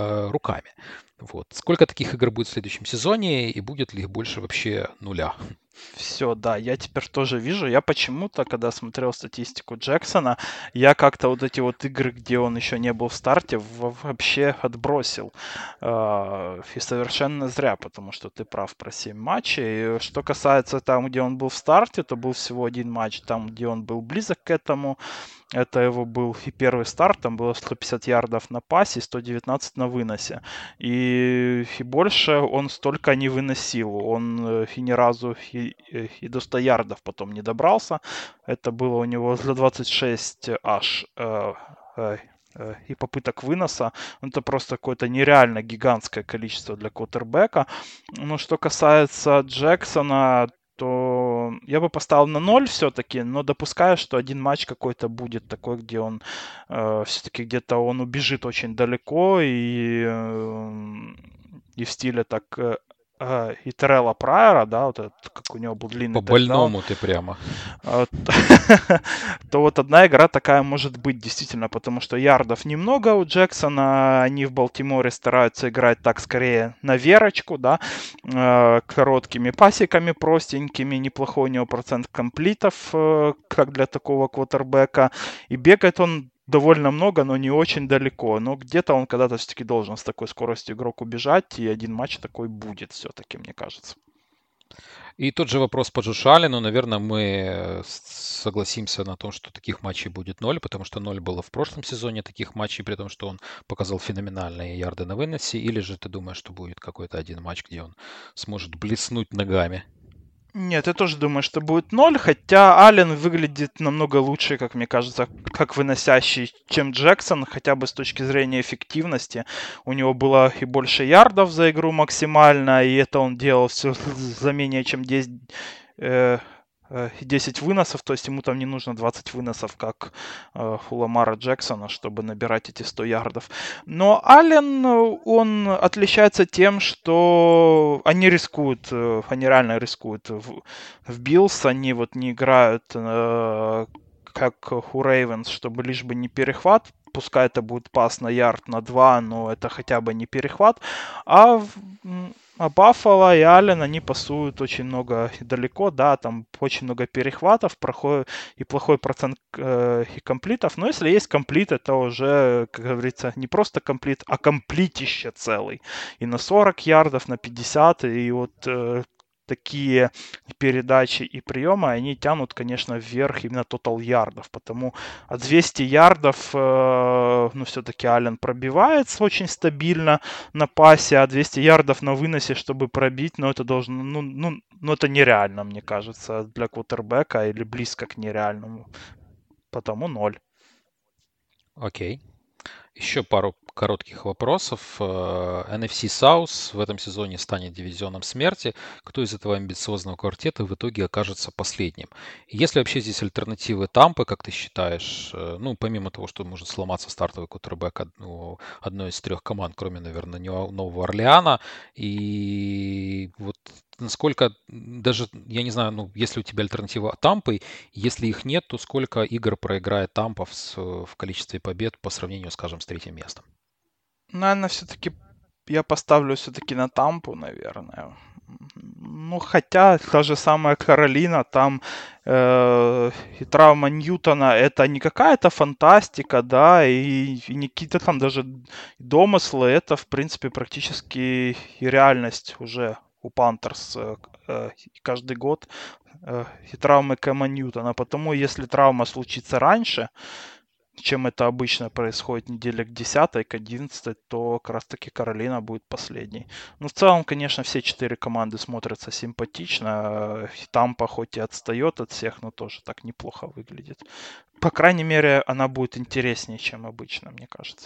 A: руками. Вот. Сколько таких игр будет в следующем сезоне и будет ли их больше вообще нуля?
B: Все, да, я теперь тоже вижу. Я почему-то, когда смотрел статистику Джексона, я как-то вот эти вот игры, где он еще не был в старте, вообще отбросил. И совершенно зря, потому что ты прав про 7 матчей. И что касается там, где он был в старте, то был всего один матч, там, где он был близок к этому. Это его был и первый старт, там было 150 ярдов на пасе, 119 на выносе. И больше он столько не выносил. Он и ни разу и до 100 ярдов потом не добрался. Это было у него за 26 аж и попыток выноса. Это просто какое-то нереально гигантское количество для квотербека. Но что касается Джексона, то я бы поставил на 0 все-таки, но допускаю, что один матч какой-то будет такой, где он все-таки где-то он убежит очень далеко и в стиле так и Террелла Прайера, да, вот этот, как у него был длинный
A: По
B: тачдаун,
A: больному ты прямо.
B: а, то вот одна игра такая может быть действительно, потому что ярдов немного у Джексона, они в Балтиморе стараются играть так скорее на верочку, да, короткими пасиками простенькими, неплохой у него процент комплитов, как для такого квотербека, и бегает он довольно много, но не очень далеко. Но где-то он когда-то все-таки должен с такой скоростью игрок убежать, и один матч такой будет все-таки, мне кажется.
A: И тот же вопрос по Джошу Аллену. Наверное, мы согласимся на том, что таких матчей будет 0, потому что 0 было в прошлом сезоне таких матчей, при том, что он показал феноменальные ярды на выносе. Или же ты думаешь, что будет какой-то один матч, где он сможет блеснуть ногами?
B: Нет, я тоже думаю, что будет 0, хотя Аллен выглядит намного лучше, как мне кажется, как выносящий, чем Джексон, хотя бы с точки зрения эффективности. У него было и больше ярдов за игру максимально, и это он делал все за менее чем 10 выносов, то есть ему там не нужно 20 выносов, как у Ламара Джексона, чтобы набирать эти 100 ярдов. Но Аллен, он отличается тем, что они рискуют, они реально рискуют в Биллс, они вот не играют как у Рейвенс, чтобы лишь бы не перехват, пускай это будет пас на ярд на 2, но это хотя бы не перехват. А, Баффало и Аллен, они пасуют очень много и далеко, да, там очень много перехватов, проходит и плохой процент и комплитов. Но если есть комплит, это уже, как говорится, не просто комплит, а комплитище целый. И на 40 ярдов, на 50, и вот такие передачи и приемы, они тянут, конечно, вверх именно тотал ярдов, потому от 200 ярдов, ну, все-таки Аллен пробивается очень стабильно на пасе, а 200 ярдов на выносе, чтобы пробить, ну, это должно, ну, это нереально, мне кажется, для квотербека или близко к нереальному, потому 0.
A: Окей. Еще пару коротких вопросов. NFC South в этом сезоне станет дивизионом смерти. Кто из этого амбициозного квартета в итоге окажется последним? И есть ли вообще здесь альтернативы Тампы, как ты считаешь? Ну, помимо того, что может сломаться стартовый квотербек одной из трех команд, кроме, наверное, Нового Орлеана. И вот насколько даже, я не знаю, ну, если у тебя альтернатива Тампы, если их нет, то сколько игр проиграет Тампа в количестве побед по сравнению, скажем, с третьим местом?
B: Наверное, все-таки я поставлю все-таки на Тампу, наверное. Ну, хотя та же самая Каролина, там и травма Ньютона, это не какая-то фантастика, да, и не какие-то там даже домыслы, это, в принципе, практически и реальность уже у Пантерс каждый год и травмы Кэма Ньютона. Потому если травма случится раньше, чем это обычно происходит неделя к 10, к 11, то как раз таки Каролина будет последней. Ну, в целом, конечно, все 4 команды смотрятся симпатично. Тампа хоть и отстает от всех, но тоже так неплохо выглядит. По крайней мере, она будет интереснее, чем обычно, мне кажется.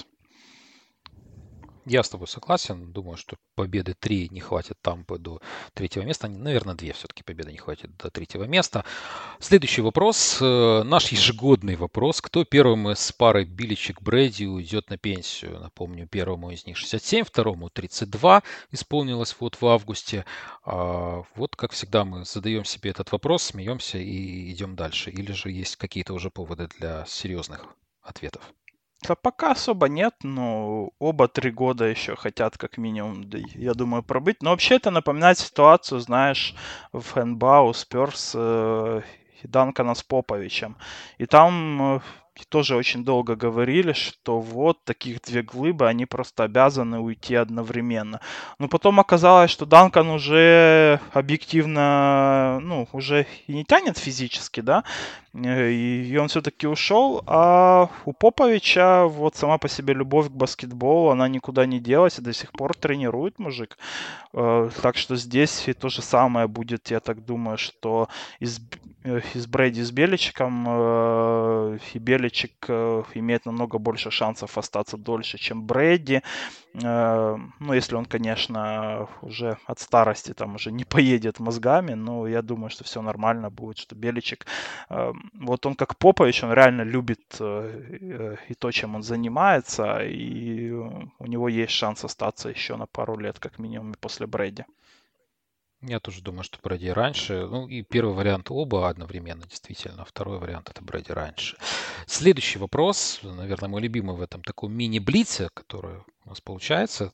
A: Я с тобой согласен. Думаю, что победы 3 не хватит Тампы до третьего места. Наверное, 2 все-таки победы не хватит до третьего места. Следующий вопрос. Наш ежегодный вопрос. Кто первым из пары Биличек-Брэди уйдет на пенсию? Напомню, первому из них 67, второму 32 исполнилось вот в августе. Вот, как всегда, мы задаем себе этот вопрос, смеемся и идем дальше. Или же есть какие-то уже поводы для серьезных ответов?
B: Да пока особо нет, но оба 3 года еще хотят как минимум, да, я думаю, пробыть. Но вообще это напоминает ситуацию, знаешь, в НБА у Спёрс и Данкана с Поповичем. И там тоже очень долго говорили, что вот таких две глыбы, они просто обязаны уйти одновременно. Но потом оказалось, что Данкан уже объективно, ну, уже и не тянет физически, да, и он все-таки ушел, а у Поповича вот сама по себе любовь к баскетболу, она никуда не делась и до сих пор тренирует мужик. Так что здесь и то же самое будет, я так думаю, что из Брэди с Беличиком, и Беличик имеет намного больше шансов остаться дольше, чем Брэди. Ну, если он, конечно, уже от старости там уже не поедет мозгами, но я думаю, что все нормально будет, что Беличик, вот он как Попович, он реально любит и то, чем он занимается, и у него есть шанс остаться еще на пару лет, как минимум, после Брэди.
A: Я тоже думаю, что Брэди раньше. Ну и первый вариант оба одновременно, действительно. Второй вариант это Брэди раньше. Следующий вопрос, наверное, мой любимый в этом таком мини-блице, который у нас получается.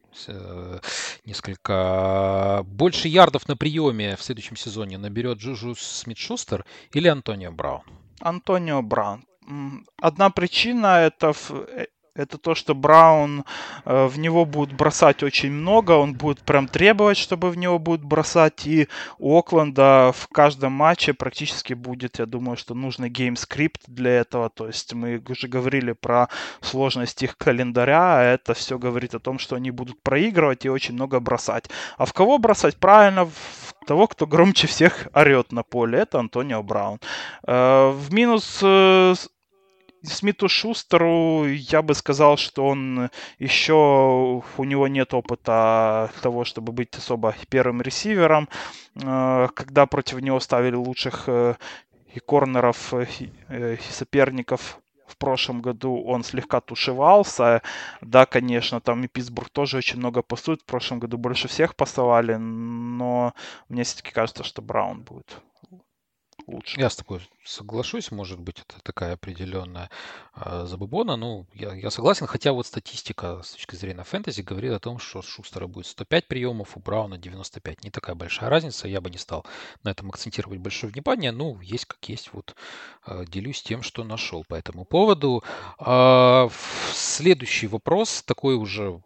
A: Несколько больше ярдов на приеме в следующем сезоне наберет Джуджу Смит-Шустер или Антонио Браун?
B: Антонио Браун. Одна причина это то, что Браун в него будут бросать очень много, он будет прям требовать, чтобы в него будут бросать, и у Окленда в каждом матче практически будет, я думаю, что нужный геймскрипт для этого, то есть мы уже говорили про сложность их календаря, а это все говорит о том, что они будут проигрывать и очень много бросать. А в кого бросать? Правильно, в того, кто громче всех орет на поле, это Антонио Браун. В минус Смиту Шустеру я бы сказал, что он еще у него нет опыта того, чтобы быть особо первым ресивером. Когда против него ставили лучших и корнеров, и соперников в прошлом году, он слегка тушевался. Да, конечно, там и Питтсбург тоже очень много пасует. В прошлом году больше всех пасовали, но мне все-таки кажется, что Браун будет лучше.
A: Я с тобой соглашусь, может быть, это такая определенная забубона. Ну, я согласен, хотя вот статистика с точки зрения фэнтези говорит о том, что Шустера будет 105 приемов, у Брауна 95. Не такая большая разница, я бы не стал на этом акцентировать большое внимание. Ну, есть как есть, вот делюсь тем, что нашел по этому поводу. Следующий вопрос, такой уже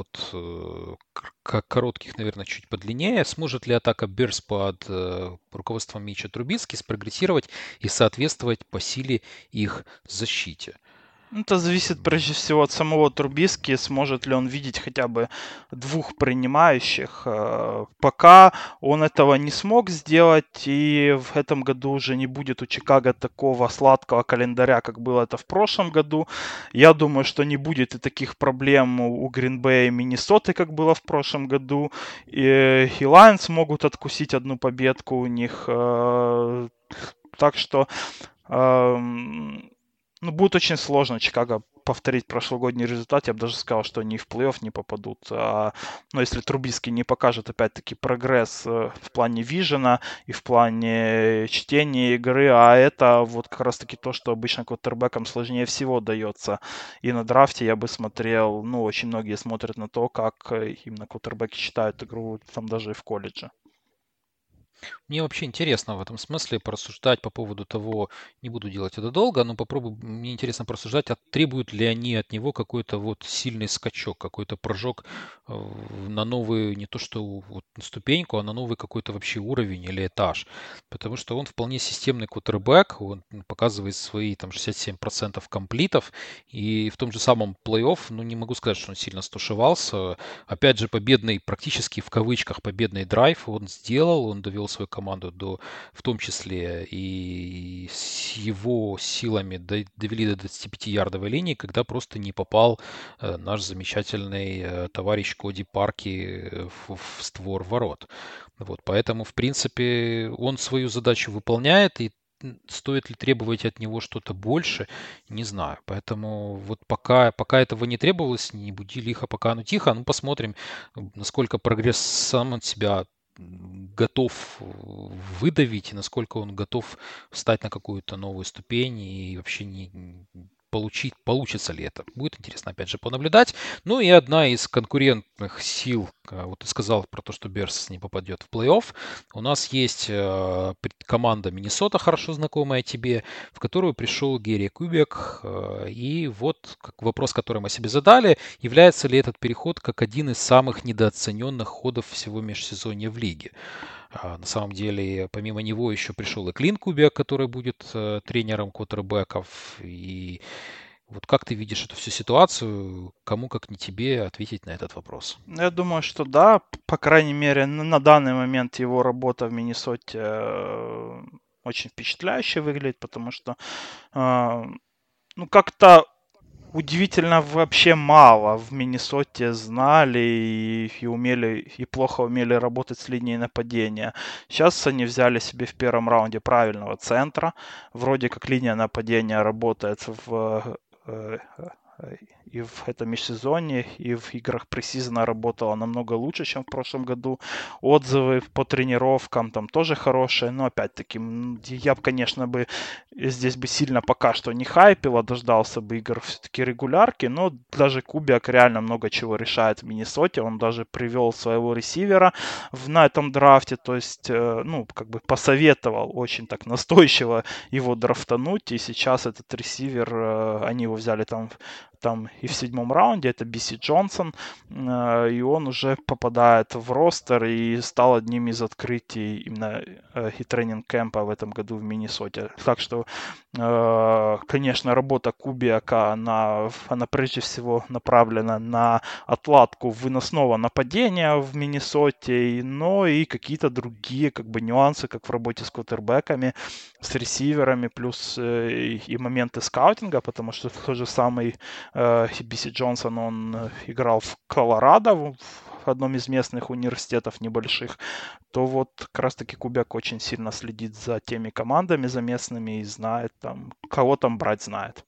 A: коротких, наверное, чуть подлиннее. Сможет ли атака Берс под руководством Митча Трубицки спрогрессировать и соответствовать по силе их защите?
B: Это зависит прежде всего от самого Трубиски, сможет ли он видеть хотя бы двух принимающих. Пока он этого не смог сделать, и в этом году уже не будет у Чикаго такого сладкого календаря, как было это в прошлом году. Я думаю, что не будет и таких проблем у Гринбея и Миннесоты, как было в прошлом году. И Лайонс могут откусить одну победку у них. Так что ну, будет очень сложно Чикаго повторить прошлогодний результат. Я бы даже сказал, что они в плей-офф не попадут. Но если Трубиский не покажет, опять-таки, прогресс в плане вижена и в плане чтения игры, а это вот как раз-таки то, что обычно квотербекам сложнее всего дается. И на драфте я бы смотрел, ну, очень многие смотрят на то, как именно квотербеки читают игру, там даже и в колледже.
A: Мне вообще интересно в этом смысле порассуждать по поводу того, не буду делать это долго, но попробую, мне интересно порассуждать, а требуют ли они от него какой-то вот сильный скачок, какой-то прыжок на новую, не то что вот ступеньку, а на новый какой-то вообще уровень или этаж. Потому что он вполне системный квотербек, он показывает свои там 67% комплитов, и в том же самом плей-офф, ну не могу сказать, что он сильно стушевался. Опять же, победный, практически в кавычках, победный драйв он сделал, он довел свою команду до, в том числе и с его силами довели до 25-ярдовой линии, когда просто не попал наш замечательный товарищ Коди Парки в створ ворот. Вот, поэтому, в принципе, он свою задачу выполняет, и стоит ли требовать от него что-то больше, не знаю. Поэтому вот пока этого не требовалось, не буди лихо, пока оно тихо. Ну, посмотрим, насколько прогресс сам от себя готов выдавить, и насколько он готов встать на какую-то новую ступень и вообще получится ли это. Будет интересно, опять же, понаблюдать. Ну и одна из конкурентных сил, вот ты сказал про то, что Берс не попадет в плей-офф. У нас есть команда Миннесота, хорошо знакомая тебе, в которую пришел Герри Кубек. И вот вопрос, который мы себе задали, является ли этот переход как один из самых недооцененных ходов всего межсезонья в лиге. На самом деле, помимо него еще пришел и Клин Кубек, который будет тренером квотербеков. И вот как ты видишь эту всю ситуацию? Кому, как не тебе, ответить на этот вопрос?
B: Я думаю, что да, по крайней мере, на данный момент его работа в Миннесоте очень впечатляюще выглядит, потому что, ну, как-то удивительно вообще мало в Миннесоте знали и умели, и плохо умели работать с линией нападения. Сейчас они взяли себе в первом раунде правильного центра. Вроде как линия нападения работает э, и в этом межсезонье, и в играх пресизона работала намного лучше, чем в прошлом году. Отзывы по тренировкам там тоже хорошие, но опять-таки я бы, конечно, бы здесь бы сильно пока что не хайпил, а дождался бы игр все-таки регулярки, но даже Кубик реально много чего решает в Миннесоте, он даже привел своего ресивера на этом драфте, то есть, ну, как бы посоветовал очень так настойчиво его драфтануть, и сейчас этот ресивер, они его взяли там и в седьмом раунде, это Биси Джонсон, и он уже попадает в ростер и стал одним из открытий именно и тренинг-кэмпа в этом году в Миннесоте. Так что, конечно, работа Кубиака, она прежде всего направлена на отладку выносного нападения в Миннесоте, но и какие-то другие как бы нюансы, как в работе с квотербеками, с ресиверами, плюс и моменты скаутинга, потому что тот же самый Биси Джонсон, он играл в Колорадо, в одном из местных университетов небольших, то вот как раз-таки Кубяк очень сильно следит за теми командами, за местными и знает там, кого там брать знает.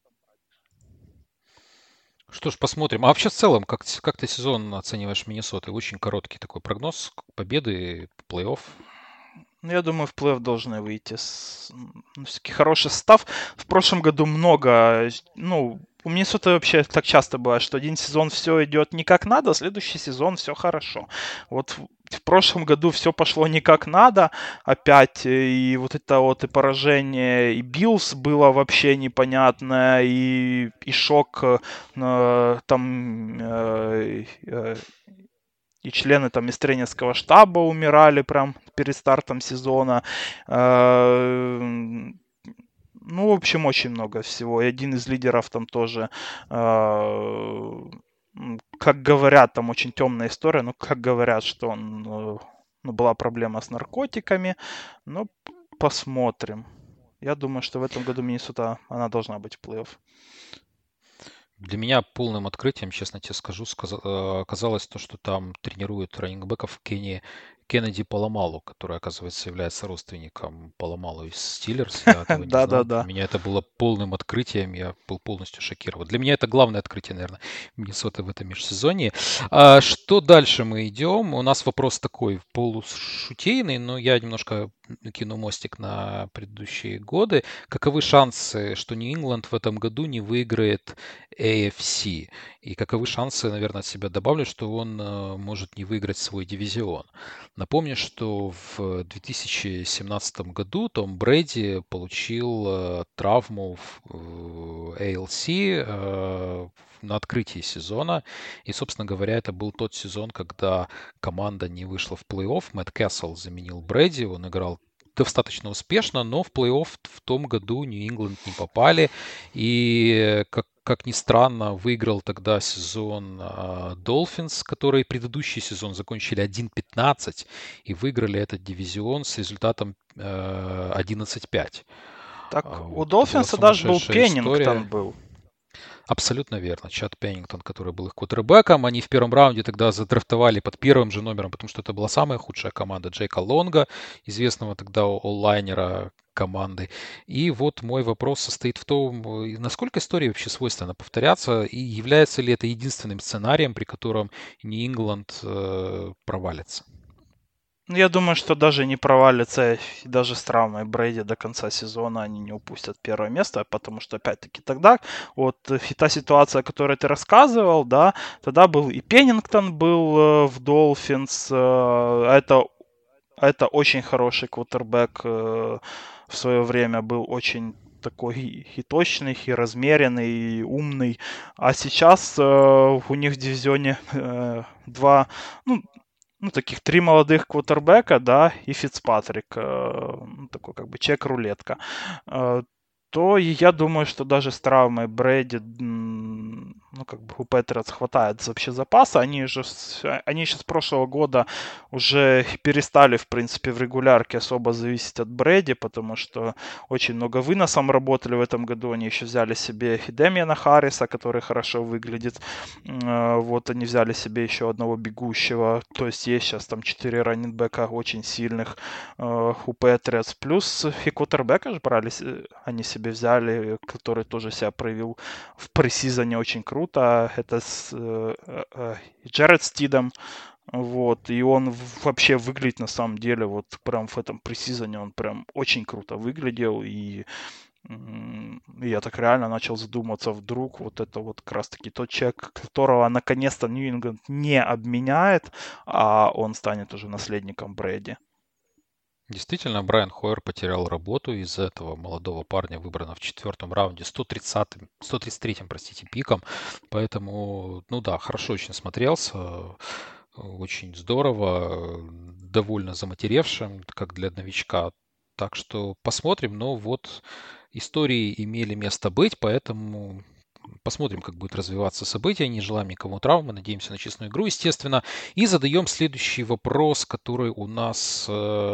A: Что ж, посмотрим. А вообще в целом, как ты сезон оцениваешь Миннесоты? Очень короткий такой прогноз победы, плей-офф.
B: Ну, я думаю, в плей-офф должны выйти. Все-таки хороший состав. В прошлом году много, ну, у Миннесоты вообще так часто бывает, что один сезон все идет не как надо, а следующий сезон все хорошо. Вот в прошлом году все пошло не как надо опять, и вот это вот и поражение, и Биллс было вообще непонятное, и шок там и члены там из тренерского штаба умирали прям перед стартом сезона. Ну, в общем, очень много всего. И один из лидеров там тоже, как говорят, там очень темная история, но как говорят, что он, ну, была проблема с наркотиками. Ну, посмотрим. Я думаю, что в этом году Миннесота, она должна быть в плей-офф.
A: Для меня полным открытием, честно тебе скажу, оказалось то, что там тренируют раннингбеков Кеннеди Паламалу, который, оказывается, является родственником Паламалу из Стиллерс. Я этого не знал. Для
B: Да-да-да.
A: меня это было полным открытием. Я был полностью шокирован. Для меня это главное открытие, наверное, Миннесоты в этом межсезонье. А что дальше мы идем? У нас вопрос такой полушутейный, но я немножко кину мостик на предыдущие годы. Каковы шансы, что Нью-Ингланд в этом году не выиграет AFC? И каковы шансы, наверное, от себя добавлю, что он может не выиграть свой дивизион? Напомню, что в 2017 году Том Брэди получил травму в ALC на открытии сезона. И, собственно говоря, это был тот сезон, когда команда не вышла в плей-офф. Мэтт Кэссел заменил Брэди. Он играл достаточно успешно, но в плей-офф в том году Нью-Ингланд не попали. И, как ни странно, выиграл тогда сезон Долфинс, которые предыдущий сезон закончили 1-15 и выиграли этот дивизион с результатом 11-5.
B: Так, у
A: Вот, это была
B: Долфинса даже был
A: сумасшедшая
B: Пеннингтон
A: история.
B: был.
A: Абсолютно верно. Чад Пеннингтон, который был их квотербеком, они в первом раунде тогда задрафтовали под первым же номером, потому что это была самая худшая команда Джейка Лонга, известного тогда онлайнера команды. И вот мой вопрос состоит в том, насколько история вообще свойственна повторяться, и является ли это единственным сценарием, при котором Нью-Ингланд провалится?
B: Ну, я думаю, что даже не провалится, и даже с травмой Брейди до конца сезона они не упустят первое место, потому что, опять-таки, тогда вот и та ситуация, о которой ты рассказывал, да, тогда был и Пеннингтон был в Долфинс, это очень хороший квотербек в свое время был очень такой и точный, и размеренный, и умный. А сейчас у них в дивизионе два, ну, таких три молодых квотербека, да, и Фицпатрик, такой как бы чек-рулетка. Э, То я думаю, что даже с травмой Брэди, ну, как бы у Патриотс хватает вообще запаса. Они еще с прошлого года уже перестали, в принципе, в регулярке особо зависеть от Брэди, потому что очень много выносом работали в этом году. Они еще взяли себе и Демиана Харриса, который хорошо выглядит. Вот они взяли себе еще одного бегущего. То есть сейчас там 4 раннинбека очень сильных у Патриотс. Плюс и квотербека же брали, они себе взяли, который тоже себя проявил в пресизоне очень круто. Это Джеред Стидом. Вот, и он вообще выглядит на самом деле, вот прям в этом пресизоне он прям очень круто выглядел, и я так реально начал задуматься, вдруг вот это вот как раз-таки тот человек, которого наконец-то Нью-Ингланд не обменяет, а он станет уже наследником Брэди.
A: Действительно, Брайан Хойер потерял работу из-за этого молодого парня, выбрано в четвертом раунде 130-м, 133-м, простите, пиком. Поэтому, ну да, хорошо очень смотрелся, очень здорово, довольно заматеревшим, как для новичка. Так что посмотрим, но вот истории имели место быть, поэтому посмотрим, как будет развиваться событие. Не желаем никому травмы, надеемся на честную игру, естественно. И задаем следующий вопрос, который у нас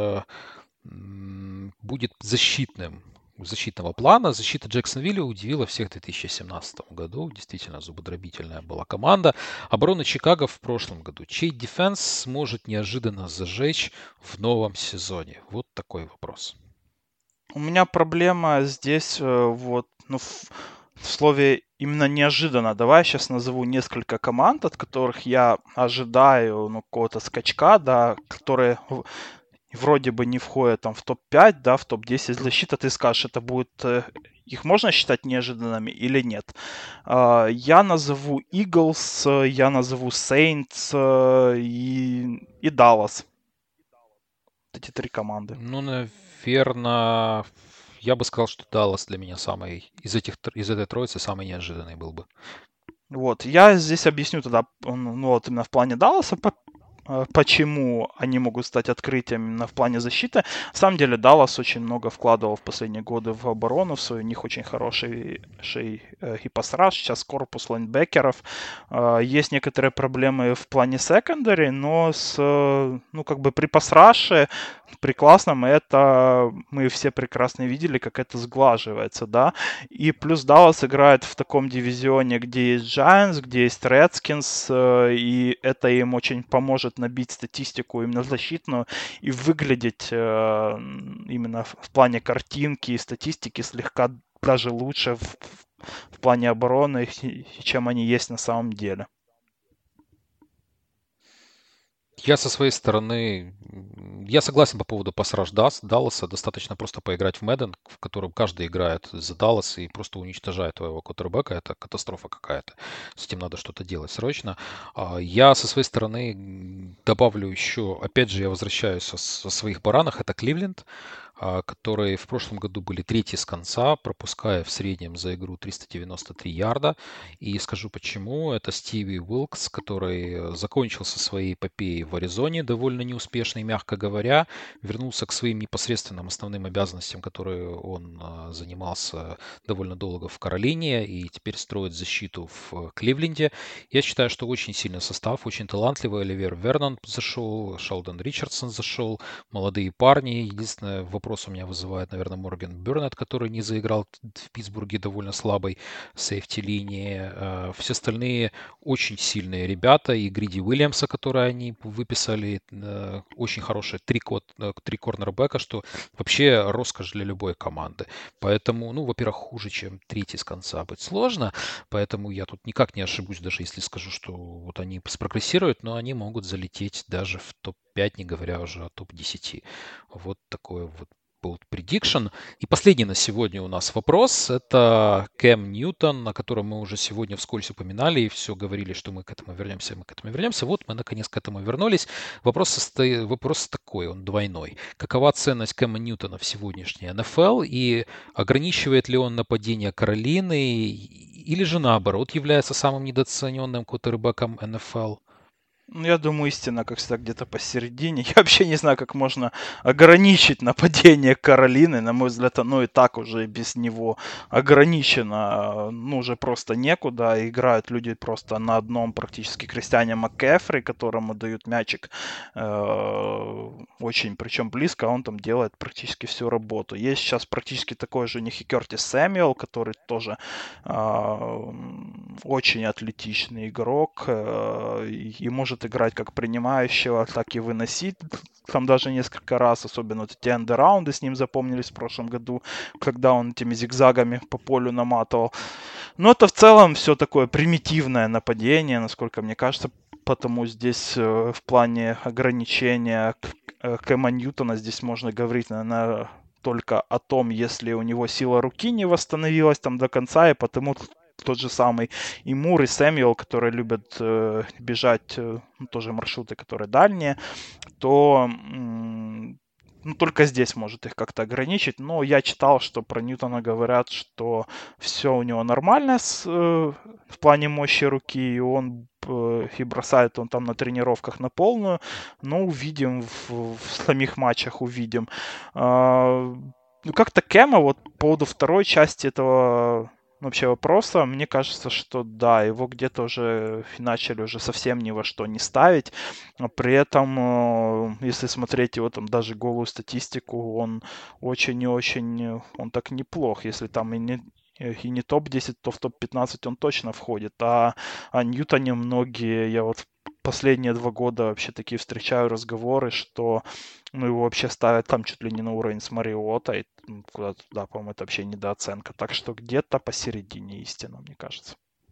A: будет защитного плана. Защита Джексонвилля удивила всех в 2017 году. Действительно, зубодробительная была команда. Оборона Чикаго в прошлом году. Чей дефенс сможет неожиданно зажечь в новом сезоне? Вот такой вопрос.
B: У меня проблема здесь вот, ну, в слове именно неожиданно. Давай я сейчас назову несколько команд, от которых я ожидаю, ну, какого-то скачка, да, которые вроде бы не входят там в топ-5, да, в топ-10 защита. Ты скажешь, это будет... Их можно считать неожиданными или нет? Я назову Eagles, я назову Saints и Dallas. Эти три команды.
A: Ну, наверное, я бы сказал, что Даллас для меня самый из этой троицы самый неожиданный был бы.
B: Вот, я здесь объясню тогда, ну вот именно в плане Далласа, почему они могут стать открытием именно в плане защиты. На самом деле Даллас очень много вкладывал в последние годы в оборону, у них очень хороший и пас-раш, сейчас корпус лайнбекеров. Есть некоторые проблемы в плане секондари, но ну как бы при пас-раше, при классном, это мы все прекрасно видели, как это сглаживается, да. И плюс Даллас играет в таком дивизионе, где есть Giants, где есть Redskins, и это им очень поможет набить статистику именно защитную и выглядеть именно в плане картинки и статистики слегка даже лучше в плане обороны, чем они есть на самом деле.
A: Я со своей стороны, я согласен по поводу пассаж Далласа. Достаточно просто поиграть в Madden, в котором каждый играет за Даллас и просто уничтожает твоего квотербека. Это катастрофа какая-то. С этим надо что-то делать срочно. Я со своей стороны добавлю еще, опять же, я возвращаюсь со своих баранах. Это Кливленд, которые в прошлом году были третьи с конца, пропуская в среднем за игру 393 ярда. И скажу почему. Это Стиви Уилкс, который закончил со своей эпопеей в Аризоне, довольно неуспешной, мягко говоря, вернулся к своим непосредственным основным обязанностям, которые он занимался довольно долго в Каролине, и теперь строит защиту в Кливленде. Я считаю, что очень сильный состав, очень талантливый. Оливер Вернон зашел, Шелдон Ричардсон зашел, молодые парни. Единственный вопрос вопрос у меня вызывает, наверное, Морган Бёрнетт, который не заиграл в Питтсбурге довольно слабой сейфти-линии. Все остальные очень сильные ребята. И Гриди Уильямса, который они выписали, очень хорошие три корнербека, что вообще роскошь для любой команды. Поэтому, во-первых, хуже, чем третий с конца быть сложно. Поэтому я тут никак не ошибусь, даже если скажу, что вот они спрогрессируют, но они могут залететь даже в топ-5, не говоря уже о топ-10. Вот такой вот Bold Prediction. И последний на сегодня у нас вопрос. Это Кэм Ньютон, о котором мы уже сегодня вскользь упоминали и все говорили, что мы к этому вернемся, мы к этому вернемся. Вот мы наконец к этому вернулись. Вопрос такой, он двойной. Какова ценность Кэма Ньютона в сегодняшней НФЛ и ограничивает ли он нападение Каролины или же наоборот является самым недооцененным квотербеком НФЛ?
B: Я думаю, истина, как всегда, где-то посередине. Я вообще не знаю, как можно ограничить нападение Каролины. На мой взгляд, оно и так уже без него ограничено. Уже просто некуда. Играют люди просто на одном практически Кристиане МакКэфри, которому дают мячик очень, причем близко, а он там делает практически всю работу. Есть сейчас практически такой же у них и Кертис Сэмюэл, который тоже очень атлетичный игрок и может играть как принимающего, так и выносить. Там даже несколько раз, особенно вот эти эндераунды с ним запомнились в прошлом году, когда он этими зигзагами по полю наматывал. Но это в целом все такое примитивное нападение, насколько мне кажется, потому здесь в плане ограничения Кэма Ньютона здесь можно говорить, наверное, только о том, если у него сила руки не восстановилась там до конца, и потому тот же самый и Мур, и Сэмюэл, которые любят бежать тоже маршруты, которые дальние, то только здесь может их как-то ограничить. Но я читал, что про Ньютона говорят, что все у него нормально в плане мощи руки, и он и бросает он там на тренировках на полную. Но увидим в самих матчах, увидим. Как-то Кэма вот по поводу второй части этого вообще вопроса, мне кажется, что да, его где-то уже начали уже совсем ни во что не ставить. При этом, если смотреть его там даже голую статистику, он очень и очень, он так неплох. Если там и не топ-10, то в топ-15 он точно входит. А о Ньютоне многие, я вот последние 2 года вообще такие встречаю разговоры, что его вообще ставят там чуть ли не на уровень с Мариота, и куда-то туда, по-моему, это вообще недооценка. Так что где-то посередине истина, мне кажется.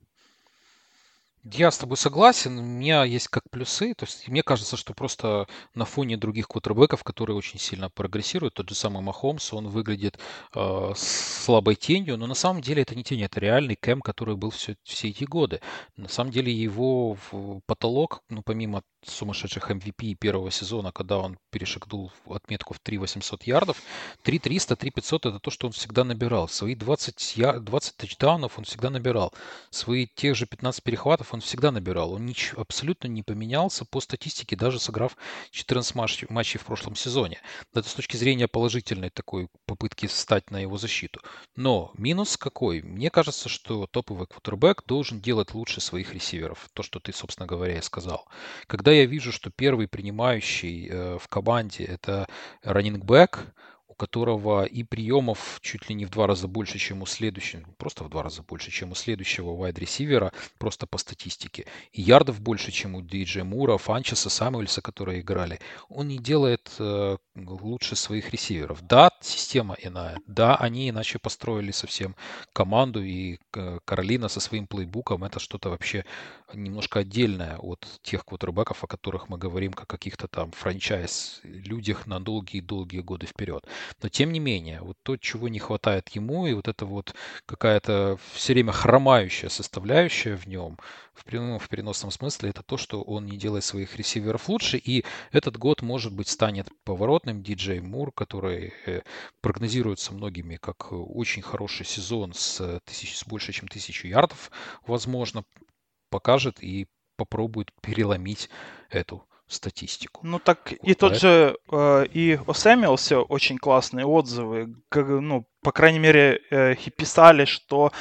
A: Я с тобой согласен. У меня есть как плюсы. То есть мне кажется, что просто на фоне других квотербеков, которые очень сильно прогрессируют, тот же самый Махомс, он выглядит слабой тенью, но на самом деле это не тень, это реальный Кэм, который был все эти годы. На самом деле его потолок, помимо сумасшедших MVP первого сезона, когда он перешагнул отметку в 3 800 ярдов, 3 300, 3 500 это то, что он всегда набирал. Свои 20 тачдаунов он всегда набирал. Свои тех же 15 перехватов он всегда набирал. Он абсолютно не поменялся по статистике, даже сыграв 14 матчей в прошлом сезоне. Это с точки зрения положительной такой попытки встать на его защиту. Но минус какой? Мне кажется, что топовый квотербек должен делать лучше своих ресиверов. То, что ты, собственно говоря, и сказал. Когда я вижу, что первый принимающий в команде это раннингбэк, у которого и приемов чуть ли не в 2 раза больше, чем у следующего, просто в 2 раза больше, чем у следующего вайд-ресивера, просто по статистике, и ярдов больше, чем у Диджея Мура, Фанчеса, Самуэльса, которые играли, он не делает лучше своих ресиверов. Да, система иная, да, они иначе построили совсем команду, и Каролина со своим плейбуком это что-то вообще немножко отдельное от тех квотербеков, о которых мы говорим, как о каких-то там франчайз-людях на долгие-долгие годы вперед. Но тем не менее, вот то, чего не хватает ему, и вот это вот какая-то все время хромающая составляющая в нем, в переносном смысле, это то, что он не делает своих ресиверов лучше, и этот год, может быть, станет поворотным. Диджей Мур, который прогнозируется многими как очень хороший сезон с больше, чем 1000 ярдов, возможно, покажет и попробует переломить эту статистику.
B: Так и тот же, и о Сэмюэлсе очень классные отзывы. По крайней мере, и писали, что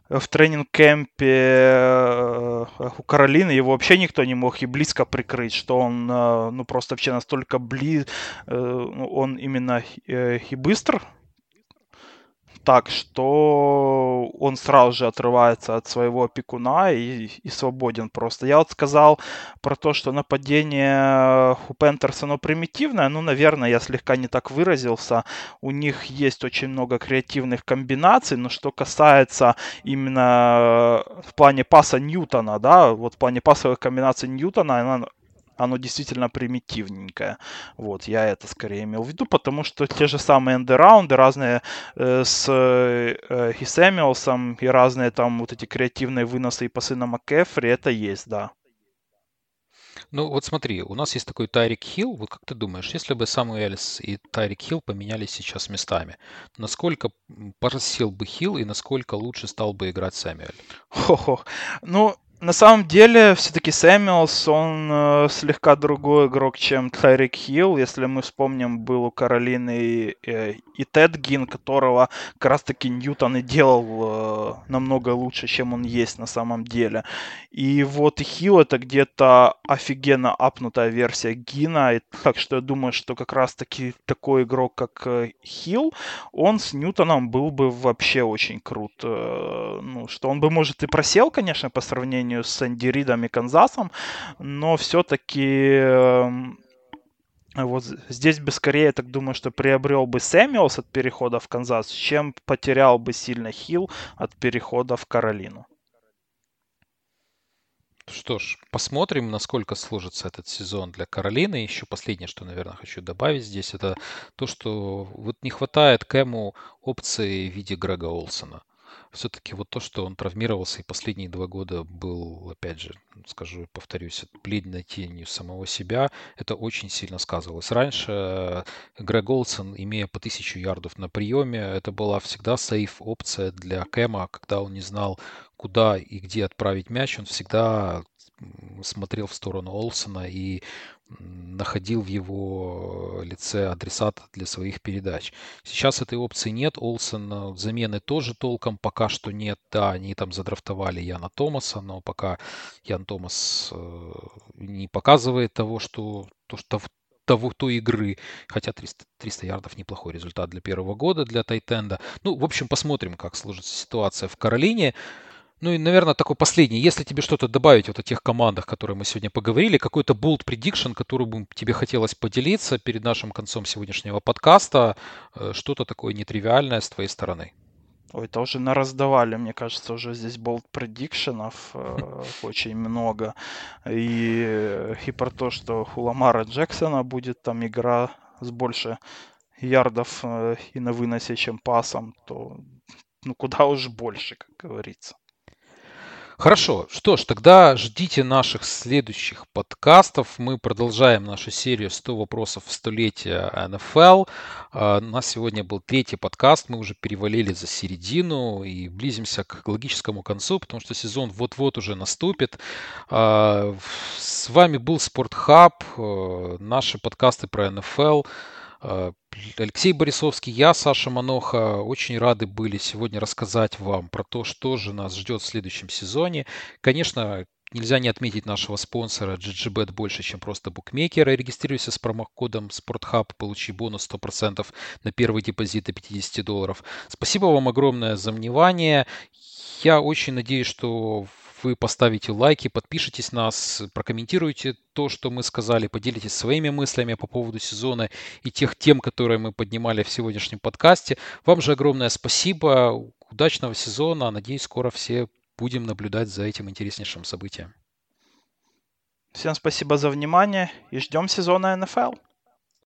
B: в тренинг-кемпе у Каролины его вообще никто не мог и близко прикрыть, что он ну просто вообще настолько он именно и быстр, так что он сразу же отрывается от своего опекуна и свободен просто. Я вот сказал про то, что нападение у Пентерса, оно примитивное. Ну, наверное, я слегка не так выразился. У них есть очень много креативных комбинаций, но что касается именно в плане паса Ньютона, да, вот в плане пасовых комбинаций Ньютона, оно действительно примитивненькое. Вот, я это скорее имел в виду, потому что те же самые эндераунды, разные и Сэмюэлсом, и разные там вот эти креативные выносы и пасы на МакКефри, это есть, да.
A: Ну вот смотри, у нас есть такой Тайрик Хилл. Вот как ты думаешь, если бы Самуэльс и Тайрик Хилл поменялись сейчас местами, насколько поросил бы Хилл и насколько лучше стал бы играть Сэмюэль?
B: Хо-хо. Ну, на самом деле, все-таки Сэмюэлс, он слегка другой игрок, чем Тайрик Хилл. Если мы вспомним, был у Каролины и Тед Гин, которого как раз-таки Ньютон и делал намного лучше, чем он есть на самом деле. И вот и Хилл это где-то офигенно апнутая версия Гина. И так что я думаю, что как раз-таки такой игрок, как Хилл, он с Ньютоном был бы вообще очень крут. Ну, что он бы, может, и просел, конечно, по сравнению с Энди Ридом и Канзасом, но все-таки вот здесь бы скорее, я так думаю, что приобрел бы Сэмюэлс от перехода в Канзас, чем потерял бы сильно Хилл от перехода в Каролину.
A: Что ж, посмотрим, насколько сложится этот сезон для Каролины. Еще последнее, что, наверное, хочу добавить здесь, это то, что вот не хватает Кэму опции в виде Грега Олсона. Все-таки вот то, что он травмировался и последние 2 года был, опять же, скажу, повторюсь, бледной тенью самого себя, это очень сильно сказывалось. Раньше Грег Олсон, имея по 1000 ярдов на приеме, это была всегда сейф-опция для Кэма, когда он не знал, куда и где отправить мяч, он всегда смотрел в сторону Олсона и находил в его лице адресата для своих передач. Сейчас этой опции нет. Олсен замены тоже толком пока что нет. Да, они там задрафтовали Яна Томаса, но пока Ян Томас не показывает той игры, хотя 300 ярдов неплохой результат для первого года для тайтенда. Ну, в общем, посмотрим, как сложится ситуация в Каролине. Ну и, наверное, такой последний. Если тебе что-то добавить вот о тех командах, которые мы сегодня поговорили, какой-то bold prediction, который бы тебе хотелось поделиться перед нашим концом сегодняшнего подкаста, что-то такое нетривиальное с твоей стороны.
B: Ой, это уже нараздавали, мне кажется, уже здесь болт предикшенов очень много. И про то, что у Ламара Джексона будет там игра с больше ярдов и на выносе, чем пасом, то ну куда уж больше, как говорится.
A: Хорошо, что ж, тогда ждите наших следующих подкастов. Мы продолжаем нашу серию 100 вопросов в столетие НФЛ. У нас сегодня был 3-й подкаст, мы уже перевалили за середину и близимся к логическому концу, потому что сезон вот-вот уже наступит. С вами был Спортхаб, наши подкасты про НФЛ. Алексей Борисовский, я, Саша Маноха, очень рады были сегодня рассказать вам про то, что же нас ждет в следующем сезоне. Конечно, нельзя не отметить нашего спонсора GGBet больше, чем просто букмекера. Регистрируйся с промокодом SportHub, получи бонус 100% на первый депозит до $50. Спасибо вам огромное за внимание. Я очень надеюсь, что вы поставите лайки, подпишитесь на нас, прокомментируйте то, что мы сказали, поделитесь своими мыслями по поводу сезона и тех тем, которые мы поднимали в сегодняшнем подкасте. Вам же огромное спасибо, удачного сезона, надеюсь, скоро все будем наблюдать за этим интереснейшим событием.
B: Всем спасибо за внимание и ждем сезона НФЛ.